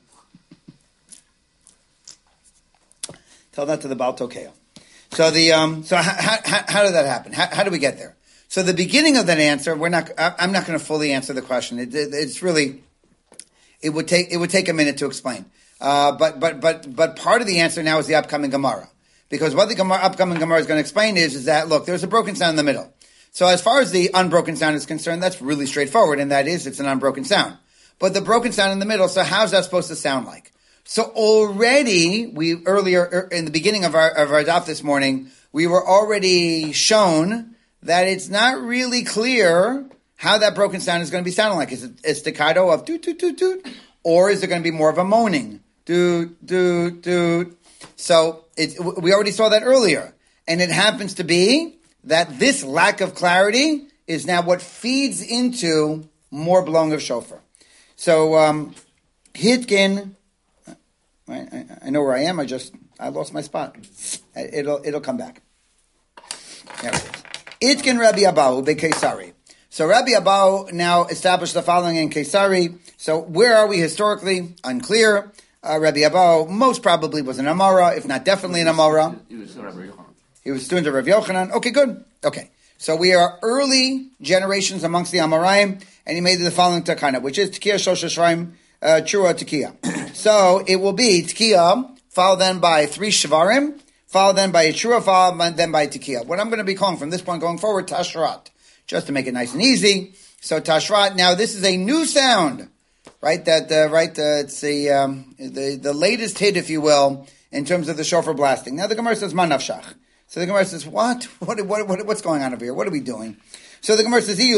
Speaker 1: Tell that to the Baal Tokeo. So the um, so how, how, how did that happen? How, how did we get there? So the beginning of that answer, we're not. I'm not going to fully answer the question. It, it, it's really, it would take it would take a minute to explain. Uh, but but but but part of the answer now is the upcoming Gemara, because what the Gemara, upcoming Gemara is going to explain is is that look, there's a broken sound in the middle. So as far as the unbroken sound is concerned, that's really straightforward, and that is it's an unbroken sound. But the broken sound in the middle, so how's that supposed to sound like? So already we earlier in the beginning of our of our daf this morning, we were already shown that it's not really clear how that broken sound is going to be sounding like. Is it a staccato of toot, toot, toot, toot? Or is it going to be more of a moaning? Toot, toot, toot. So it, we already saw that earlier. And it happens to be that this lack of clarity is now what feeds into more blowing of shofar. So, um, Hitkin, I, I know where I am, I just, I lost my spot. It'll, it'll come back. There it is. Itkin Rabbi Abahu beKesari. So Rabbi Abahu now established the following in Kesari. So where are we historically? Unclear. Uh, Rabbi Abahu most probably was an Amara, if not definitely an Amara. He was Rabbi Yochanan. He was student of Rabbi Yochanan. Okay, good. Okay. So we are early generations amongst the Amoraim, and he made the following takana, which is Tekiah Shosha Shraim, uh, Chura Tekiah. So it will be Tekiah, followed then by three Shvarim, followed then by a Chura, followed then by Tekiah. What I'm going to be calling from this point going forward, Tashrat, just to make it nice and easy. So Tashrat, now this is a new sound, right? That uh, right, uh, it's the, um, the the latest hit, if you will, in terms of the shofar blasting. Now the Gemara says Manavshach. So the Gemara says, what? What, what, what? What's going on over here? What are we doing? So the Gemara says,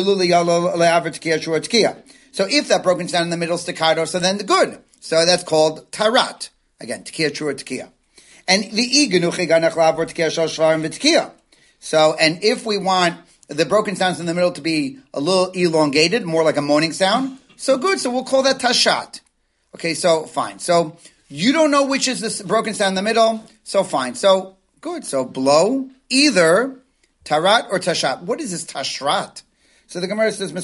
Speaker 1: so if that broken sound in the middle staccato, so then the good. So that's called tarat. Again, tekiah, trua, tekiah. And the So, and if we want the broken sounds in the middle to be a little elongated, more like a moaning sound, so good. So we'll call that tashat. Okay, so fine. So you don't know which is this broken sound in the middle, so fine. So good. So blow either tarat or tashat. What is this tashrat? So the Gemara says,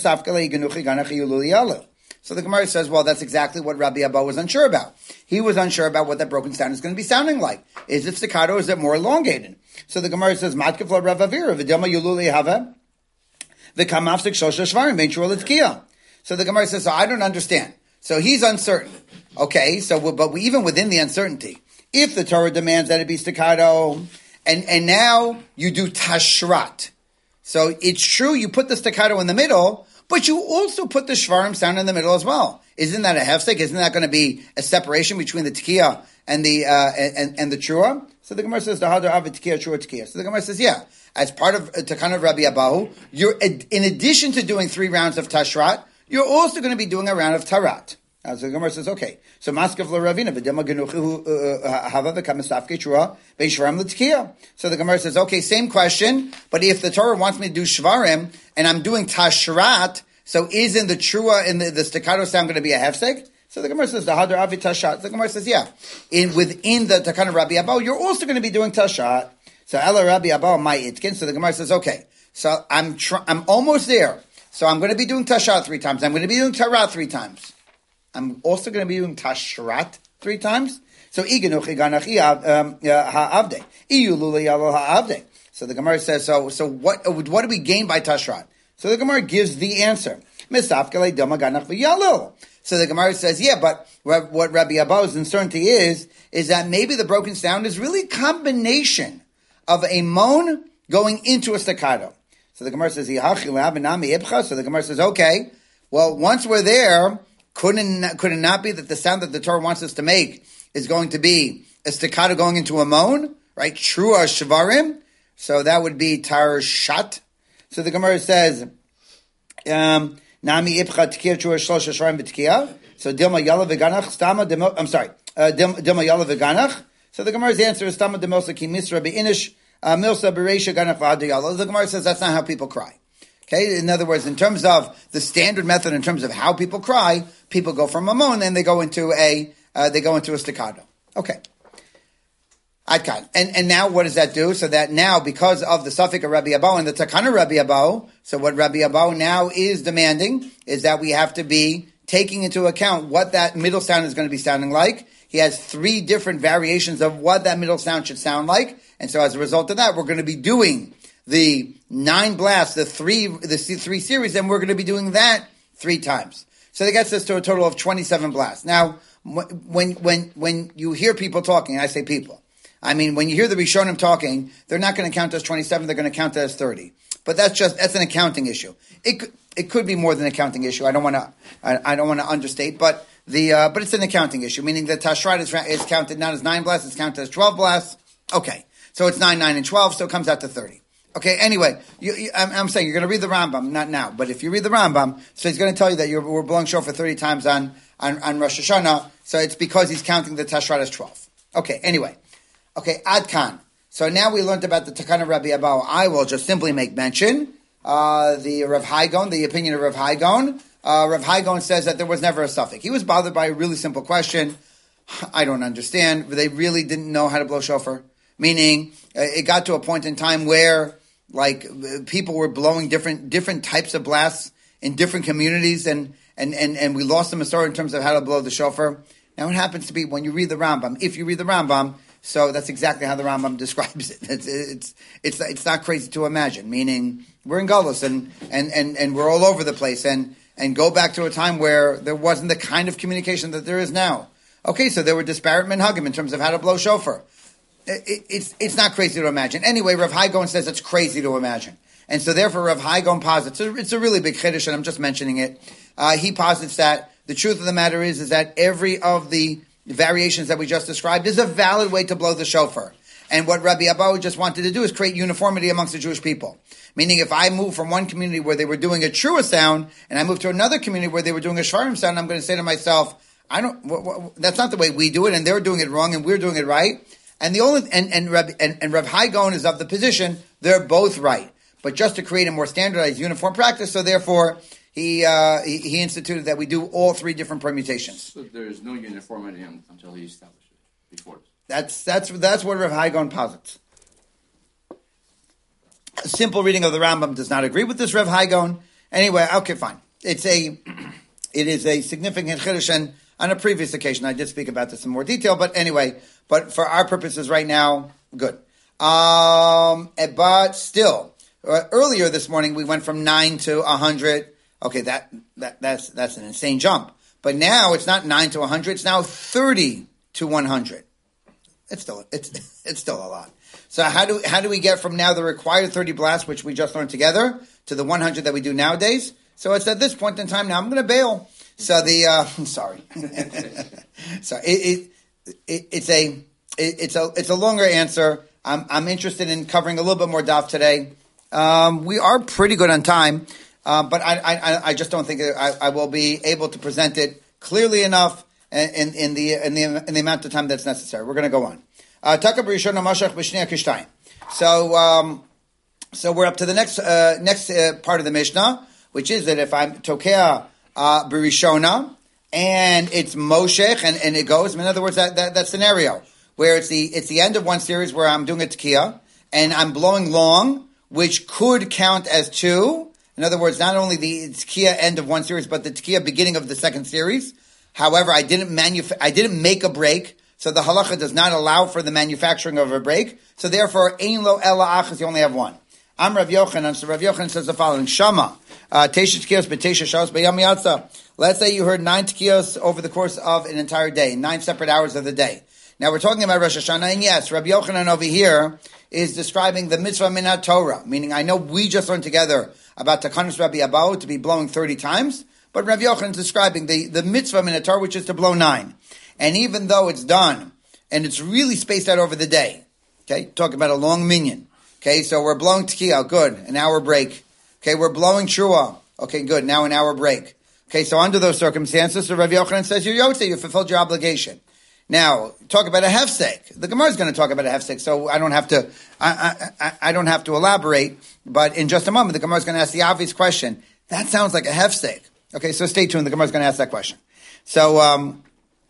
Speaker 1: So the Gemara says, well, that's exactly what Rabbi Abba was unsure about. He was unsure about what that broken sound is going to be sounding like. Is it staccato or is it more elongated? So the Gemara says, Matkefla Rav Avira, V'dilma Yululi Hava, V'kamafsik Shosha Shvarim, V'enshur L'tkiya. So the Gemara says, so I don't understand. So he's uncertain. Okay, so, but we, even within the uncertainty, if the Torah demands that it be staccato, and, and now you do tashrat. So it's true, you put the staccato in the middle, but you also put the shvarim sound in the middle as well. Isn't that a hefsek? Isn't that going to be a separation between the tekiah and the uh, and, and the trua? So the Gemara says the hadar av tekiah trua tekiah. So the Gemara says, yeah, as part of uh, Takan of Rabbi Abahu, you're in addition to doing three rounds of tashrat, you're also going to be doing a round of tarat. Uh, so the Gemara says, okay, so maskav l'ravina v'dema genuchu hava v'kamesafke trua ve'shvarim l'tekiah. So the Gemara says, okay, same question, but if the Torah wants me to do shvarim and I'm doing tashrat, so isn't the trua and the, the staccato sound going to be a hefsek? So the Gemara says, the hadar avi tashat. The Gemara says, yeah, in within the Takan of Rabbi Abba, you're also going to be doing tashat. So ela Rabbi Abba my itkin. So the Gemara says, okay, so I'm tr- I'm almost there. So I'm going to be doing tashat three times. I'm going to be doing tarat three times. I'm also going to be doing tashrat three times. So iganuchi ganachi ha'avde. Iyulule yalo ha'avde. So the Gemara says, so so what what do we gain by tashrat? So the Gemara gives the answer. So the Gemara says, yeah, but what Rabbi Abahu's uncertainty is, is that maybe the broken sound is really a combination of a moan going into a staccato. So the Gemara says, so the Gemara says, okay, well, once we're there, couldn't, could it not be that the sound that the Torah wants us to make is going to be a staccato going into a moan, right? Trua shvarim. So that would be tar shat. So the Gemara says, um, Nami ipcha tkiya trua shlosha shvarim b'tkiya. So dilma yala v'ganach stama demo, I'm sorry, uh, dilma yala v'ganach. So the Gemara's answer is stama demosa ki misra be'inish, uh, milsa bereisha ganach v'adu yala. The Gemara says that's not how people cry. Okay, in other words, in terms of the standard method, in terms of how people cry, people go from a moan and they go into a uh, they go into a staccato. Okay, Adkan, and and now what does that do? So that now, because of the suffix of Rabbi Abahu and the takana Rabbi Abahu, so what Rabbi Abahu now is demanding is that we have to be taking into account what that middle sound is going to be sounding like. He has three different variations of what that middle sound should sound like, and so as a result of that, we're going to be doing the nine blasts, the three, the three series, and we're going to be doing that three times. So that gets us to a total of twenty-seven blasts. Now, when, when, when you hear people talking, I say people, I mean, when you hear the Rishonim talking, they're not going to count as twenty-seven, they're going to count as thirty. But that's just, that's an accounting issue. It could, it could be more than an accounting issue. I don't want to, I, I don't want to understate, but the, uh, but it's an accounting issue, meaning that Tashrat is, is counted not as nine blasts, it's counted as twelve blasts. Okay. So it's nine, nine, and twelve, so it comes out to thirty. Okay, anyway, you, you, I'm, I'm saying you're going to read the Rambam, not now, but if you read the Rambam, so he's going to tell you that you're, we're blowing shofar thirty times on, on, on Rosh Hashanah, so it's because he's counting the Tashrat as twelve. Okay, anyway. Okay, Adkan. So now we learned about the Takana Rabbi Abahu. I will just simply make mention, uh, the Rav Haigon, the opinion of Rav Haigon. Uh, Rav Haigon says that there was never a suffix. He was bothered by a really simple question. I don't understand. They really didn't know how to blow shofar. Meaning, uh, it got to a point in time where like people were blowing different different types of blasts in different communities, and and and, and we lost the Masorah in terms of how to blow the shofar. Now it happens to be when you read the Rambam, if you read the Rambam, so that's exactly how the Rambam describes it. It's it's it's, it's not crazy to imagine. Meaning we're in Galus and, and, and, and we're all over the place, and and go back to a time where there wasn't the kind of communication that there is now. Okay, so there were disparate minhagim in terms of how to blow shofar. It, it's it's not crazy to imagine. Anyway, Rav Haigon says it's crazy to imagine. And so therefore Rav Haigon posits, it's a really big chiddush, and I'm just mentioning it. Uh, he posits that the truth of the matter is, is that every of the variations that we just described is a valid way to blow the shofar. And what Rabbi Abahu just wanted to do is create uniformity amongst the Jewish people. Meaning if I move from one community where they were doing a trua sound, and I move to another community where they were doing a shvarim sound, I'm going to say to myself, I don't, w- w- that's not the way we do it, and they're doing it wrong, and we're doing it right. And the only and and Reb and, and Reb Haigon is of the position they're both right, but just to create a more standardized, uniform practice. So therefore, he uh, he, he instituted that we do all three different permutations.
Speaker 2: So there is no uniformity until he established it before.
Speaker 1: That's that's that's what Reb Haigon posits. A simple reading of the Rambam does not agree with this Reb Haigon. Anyway, okay, fine. It's a it is a significant chiddush, and on a previous occasion I did speak about this in more detail. But anyway. But for our purposes right now, good. Um, but still, uh, earlier this morning we went from nine to a hundred. Okay, that, that that's that's an insane jump. But now it's not nine to a hundred; it's now thirty to one hundred. It's still it's it's still a lot. So how do how do we get from now the required thirty blasts, which we just learned together, to the one hundred that we do nowadays? So it's at this point in time now I'm going to bail. So the uh, I'm sorry. so it. it It, it's a it, it's a it's a longer answer. I'm I'm interested in covering a little bit more daf today. Um, we are pretty good on time, uh, but I, I I just don't think I, I will be able to present it clearly enough in in the in the in the amount of time that's necessary. We're going to go on. So um, so we're up to the next uh, next uh, part of the Mishnah, which is that if I'm tokea uh, b'rishona. And it's Moshech, and, and it goes. In other words, that, that, that scenario where it's the it's the end of one series where I'm doing a tekiah, and I'm blowing long, which could count as two. In other words, not only the tekiah end of one series, but the tekiah beginning of the second series. However, I didn't manuf- I didn't make a break, so the halacha does not allow for the manufacturing of a break. So therefore, ein lo ela achas, you only have one. I'm Rav Yochanan. So Rav Yochanan says the following: Shama, tesha tekiyos b'tesha shas b'yam yatsa. Let's say you heard nine tekiyos over the course of an entire day, nine separate hours of the day. Now we're talking about Rosh Hashanah, and yes, Rabbi Yochanan over here is describing the mitzvah minat Torah, meaning I know we just learned together about Takanus Rabbi Abahu to be blowing thirty times, but Rabbi Yochanan is describing the, the mitzvah minat Torah, which is to blow nine. And even though it's done, and it's really spaced out over the day, okay, talking about a long minyan, okay, so we're blowing tekiah, good, an hour break. Okay, we're blowing shua, okay, good, now an hour break. Okay, so under those circumstances, so Rabbi Yochanan says, you're yotze, you fulfilled your obligation. Now, talk about a hefsek. The Gemara is going to talk about a hefsek, so I don't have to, I, I, I don't have to elaborate, but in just a moment, the Gemara is going to ask the obvious question. That sounds like a hefsek. Okay, so stay tuned, the Gemara is going to ask that question. So, um,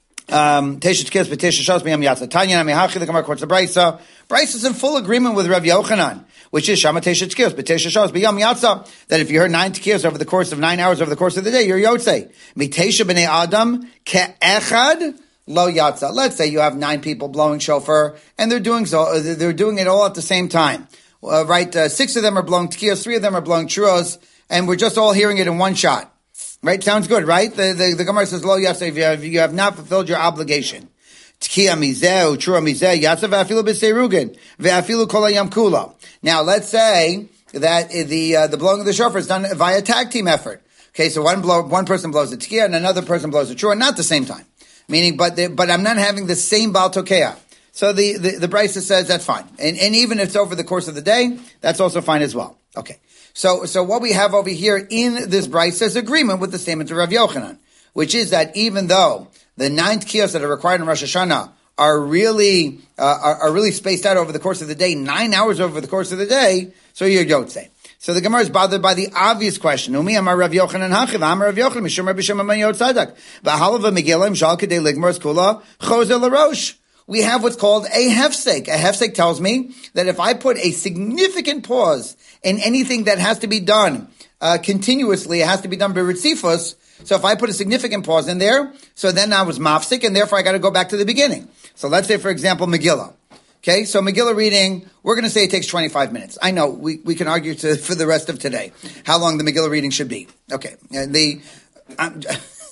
Speaker 1: Um, Tesha Tkiyos, but Tesha Shos, B'yam Yatza. Tanya, Namihachi, the Gemara quotes the Brisa. Brisa is in full agreement with Rav Yochanan, which is Shama Tesha Tkiyos, but Tesha Shos, B'yam Yatza, that if you heard nine Tkiyos over the course of nine hours over the course of the day, you're Yotzei. Mitesha B'nei Adam, Ke'echad, Lo Yatza. Let's say you have nine people blowing shofar, and they're doing so, they're doing it all at the same time. Uh, right, uh, six of them are blowing Tkiyos, three of them are blowing Truos, and we're just all hearing it in one shot. Right? Sounds good, right? The, the, the Gemara says, Lo Yatsa, if you have, you have not fulfilled your obligation. Tkiya mizeh, u'trua mizeh, Yatsa ve'afilu b'seirugin, ve'afilu kol hayam kula. Now, let's say that the, uh, the blowing of the shofar is done via tag team effort. Okay, so one blow, one person blows the tkiya and another person blows the trua, not the same time. Meaning, but, the, but I'm not having the same Baal Tokea. So the, the, the Brisa says that's fine. And, and even if it's over the course of the day, that's also fine as well. Okay. So, so what we have over here in this Brisa is agreement with the statement of Rav Yochanan, which is that even though the nine tkiyos that are required in Rosh Hashanah are really, uh, are, are really spaced out over the course of the day, nine hours over the course of the day, so you're Yotzei. So the Gemara is bothered by the obvious question. Umi amar Rav Yochanan hachiv, amar Rav Yochanan, mishum Rabbi Shimon ben Yotzadak. V'halav v'megillah imshal kedei ligmar skula chozer l'rosh. We have what's called a hefsek. A hefsek tells me that if I put a significant pause in anything that has to be done uh, continuously, it has to be done by ritzifus. So if I put a significant pause in there, so then I was mafsik, and therefore I got to go back to the beginning. So let's say, for example, Megillah. Okay, so Megillah reading, we're going to say it takes twenty-five minutes. I know, we, we can argue to, for the rest of today how long the Megillah reading should be. Okay, the... I'm,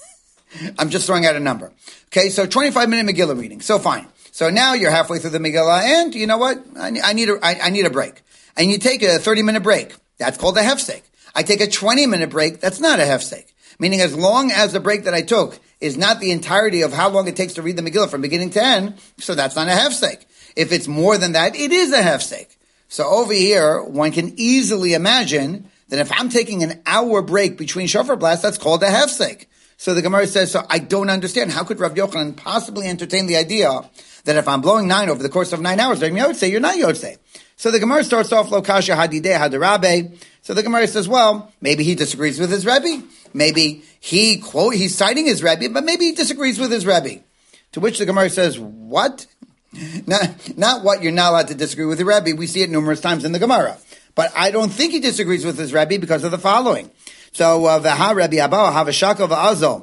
Speaker 1: I'm just throwing out a number. Okay, so twenty-five minute Megillah reading. So fine. So now you're halfway through the Megillah, and you know what? I, I need a I, I need a break. And you take a thirty minute break. That's called a hefsek. I take a twenty minute break. That's not a hefsek. Meaning, as long as the break that I took is not the entirety of how long it takes to read the Megillah from beginning to end, so that's not a hefsek. If it's more than that, it is a hefsek. So over here, one can easily imagine that if I'm taking an hour break between shofar blasts, that's called a hefsek. So the Gemara says, so I don't understand. How could Rav Yochanan possibly entertain the idea that if I'm blowing nine over the course of nine hours, I would say you're not Yotzei. So the Gemara starts off, Lo kasha hadideh hadarabe. So the Gemara says, well, maybe he disagrees with his Rebbe. Maybe he, quote, he's citing his Rebbe, but maybe he disagrees with his Rebbe. To which the Gemara says, what? Not, not what, you're not allowed to disagree with your Rebbe. We see it numerous times in the Gemara. But I don't think he disagrees with his Rebbe because of the following. So, v'ha Rabbi Abahu havashaka v'azol.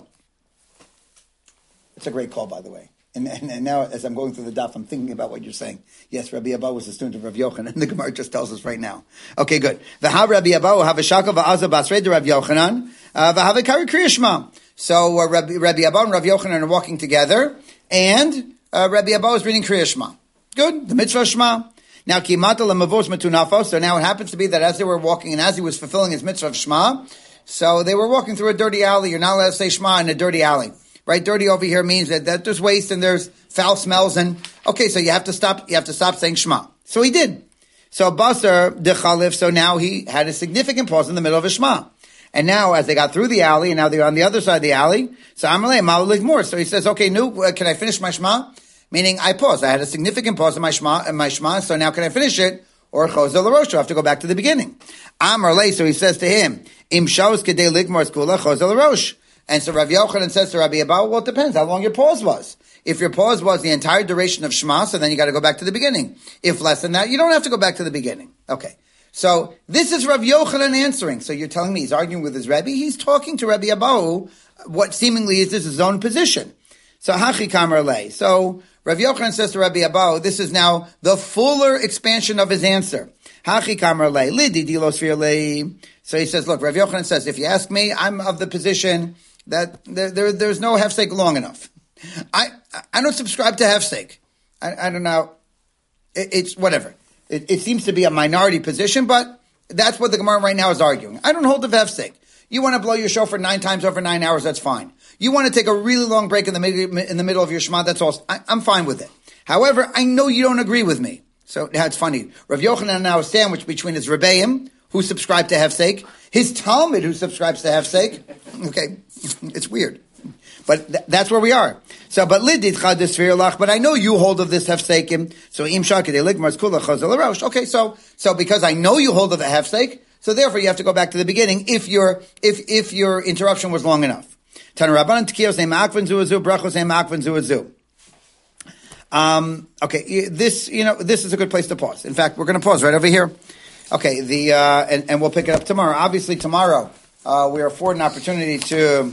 Speaker 1: It's a great call, by the way. And, and, and now, as I'm going through the daf, I'm thinking about what you're saying. Yes, Rabbi Abahu was a student of Rav Yochanan, and the Gemara just tells us right now. Okay, good. V'ha Rabbi Abahu havashaka v'azol basrei de Rav Yochanan v'ha v'kari kriya shema. So, uh, Rabbi, Rabbi Abahu and Rav Yochanan are walking together, and uh, Rabbi Abahu is reading kriya shema. Good. The mitzvah shema. Now, kimata lemavos metunafo. So now it happens to be that as they were walking and as he was fulfilling his mitzvah of shema, so they were walking through a dirty alley. You're not allowed to say shema in a dirty alley. Right? Dirty over here means that, that there's waste and there's foul smells, and okay, so you have to stop, you have to stop saying shema. So he did. So Basar dechalif, so now he had a significant pause in the middle of a shema. And now as they got through the alley, and now they're on the other side of the alley, so Amalei Ma'ulik more. So he says, okay, nu, uh, can I finish my shema? Meaning I paused. I had a significant pause in my shema, in my shema, so now can I finish it? Or Chozel l'rosh, I have to go back to the beginning. Amar lei, so he says to him, Im shaus kedei ligmar skula Chozel l'rosh. And so Rav Yochanan says to Rabbi Abahu, well, it depends how long your pause was. If your pause was the entire duration of Shema, so then you got to go back to the beginning. If less than that, you don't have to go back to the beginning. Okay. So this is Rav Yochanan answering. So you're telling me he's arguing with his Rebbe? He's talking to Rabbi Abahu, what seemingly is this his own position. So Hachi Kamar Lei. So Rav Yochanan says to Rabbi Abahu, this is now the fuller expansion of his answer. Hachi Kamar Lei. Lidi Dilos Lei. So he says, look, Rav Yochanan says, if you ask me, I'm of the position That there, there there's no hefsek long enough. I I don't subscribe to hefsek. I, I don't know. It, it's whatever. It, it seems to be a minority position, but that's what the Gemara right now is arguing. I don't hold the hefsek. You want to blow your shofar nine times over nine hours, that's fine. You want to take a really long break in the middle, in the middle of your Shema, that's also, I, I'm fine with it. However, I know you don't agree with me. So that's funny. Rav Yochanan now is sandwiched between his Rebbeim, who subscribe to hefsek, his Talmud, who subscribes to hefsek. Okay, it's weird. But th- that's where we are. So, but lidit chadesfir lach. But I know you hold of this hefsekim. So im shakidei ligmars kula chazal arosh. Okay, so so because I know you hold of a hefsek, so therefore you have to go back to the beginning if your if if your interruption was long enough. Tana rabbanan tkiyos neim akvan zuazu brachos neim akvan zuazu. Um. Okay, this you know this is a good place to pause. In fact, we're going to pause right over here. Okay, the uh, and and we'll pick it up tomorrow. Obviously, tomorrow uh, we are afforded an opportunity to.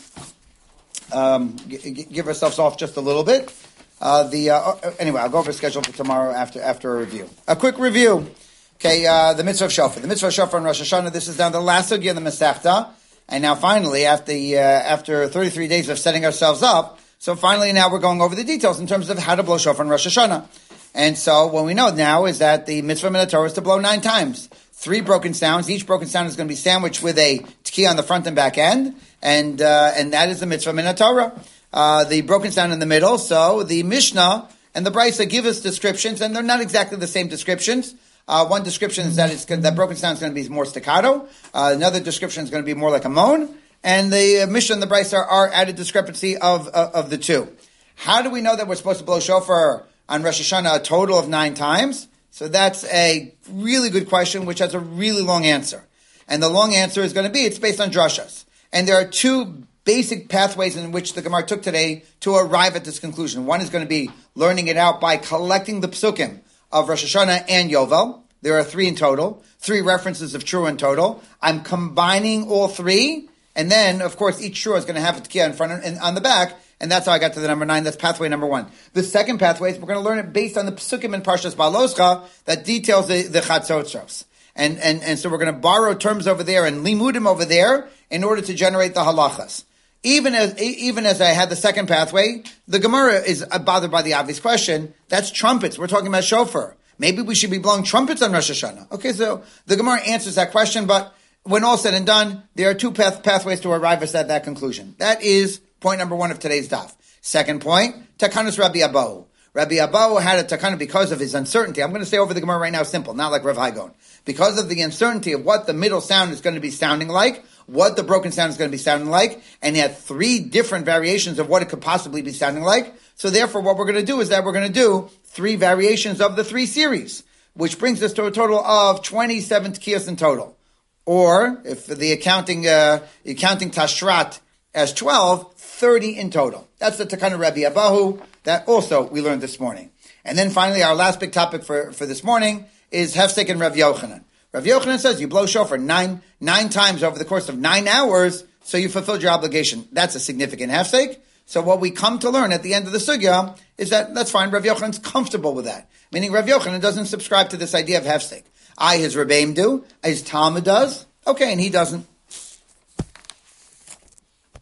Speaker 1: Um, g- g- give ourselves off just a little bit. Uh, the uh, anyway, I'll go over the schedule for tomorrow after after a review. A quick review. Okay, uh, the mitzvah of shofar. The mitzvah of shofar on Rosh Hashanah. This is down to the last sugya of the Masechta, and now finally, after the, uh, after thirty-three days of setting ourselves up, so finally now we're going over the details in terms of how to blow shofar on Rosh Hashanah. And so what we know now is that the mitzvah min Torah is to blow nine times. Three broken sounds. Each broken sound is going to be sandwiched with a tkiya on the front and back end, and uh, and that is the mitzvah min Torah. Uh, the broken sound in the middle. So the Mishnah and the Brisa give us descriptions, and they're not exactly the same descriptions. Uh, one description is that it's that broken sound is going to be more staccato. Uh, another description is going to be more like a moan, and the uh, Mishnah and the Brisa are, are at a discrepancy of uh, of the two. How do we know that we're supposed to blow shofar on Rosh Hashanah a total of nine times? So that's a really good question, which has a really long answer. And the long answer is going to be, it's based on drashas. And there are two basic pathways in which the Gemara took today to arrive at this conclusion. One is going to be learning it out by collecting the psukim of Rosh Hashanah and Yovel. There are three in total, three references of Trua in total. I'm combining all three, and then, of course, each Trua is going to have a tkiya in front and on the back, and that's how I got to the number nine. That's pathway number one. The second pathway is we're going to learn it based on the psukim in Parshas Baloscha that details the, the Chatzotros. And, and, and so we're going to borrow terms over there and limudim over there in order to generate the halachas. Even as, even as I had the second pathway, the Gemara is bothered by the obvious question. That's trumpets. We're talking about shofar. Maybe we should be blowing trumpets on Rosh Hashanah. Okay, so the Gemara answers that question, but when all said and done, there are two path, pathways to arrive at that conclusion. That is point number one of today's daf. Second point, Takanus Rabbi Abahu. Rabbi Abahu had a takana because of his uncertainty. I'm going to say over the Gemara right now simple, not like Rav Haigon. Because of the uncertainty of what the middle sound is going to be sounding like, what the broken sound is going to be sounding like, and he had three different variations of what it could possibly be sounding like. So therefore what we're going to do is that we're going to do three variations of the three series, which brings us to a total of twenty-seven tkiyos in total. Or, if the accounting, uh, accounting Tashrat as twelve, thirty in total. That's the Takana Rabbi Abahu that also we learned this morning. And then finally, our last big topic for, for this morning is Hefsek and Rav Yochanan. Rav Yochanan says you blow shofar nine, nine times over the course of nine hours, so you fulfilled your obligation. That's a significant Hefsek. So what we come to learn at the end of the sugya is that that's fine. Rav Yochanan's comfortable with that. Meaning Rav Yochanan doesn't subscribe to this idea of Hefsek. I, his Rebbeim do. His Talmud does. Okay, and he doesn't.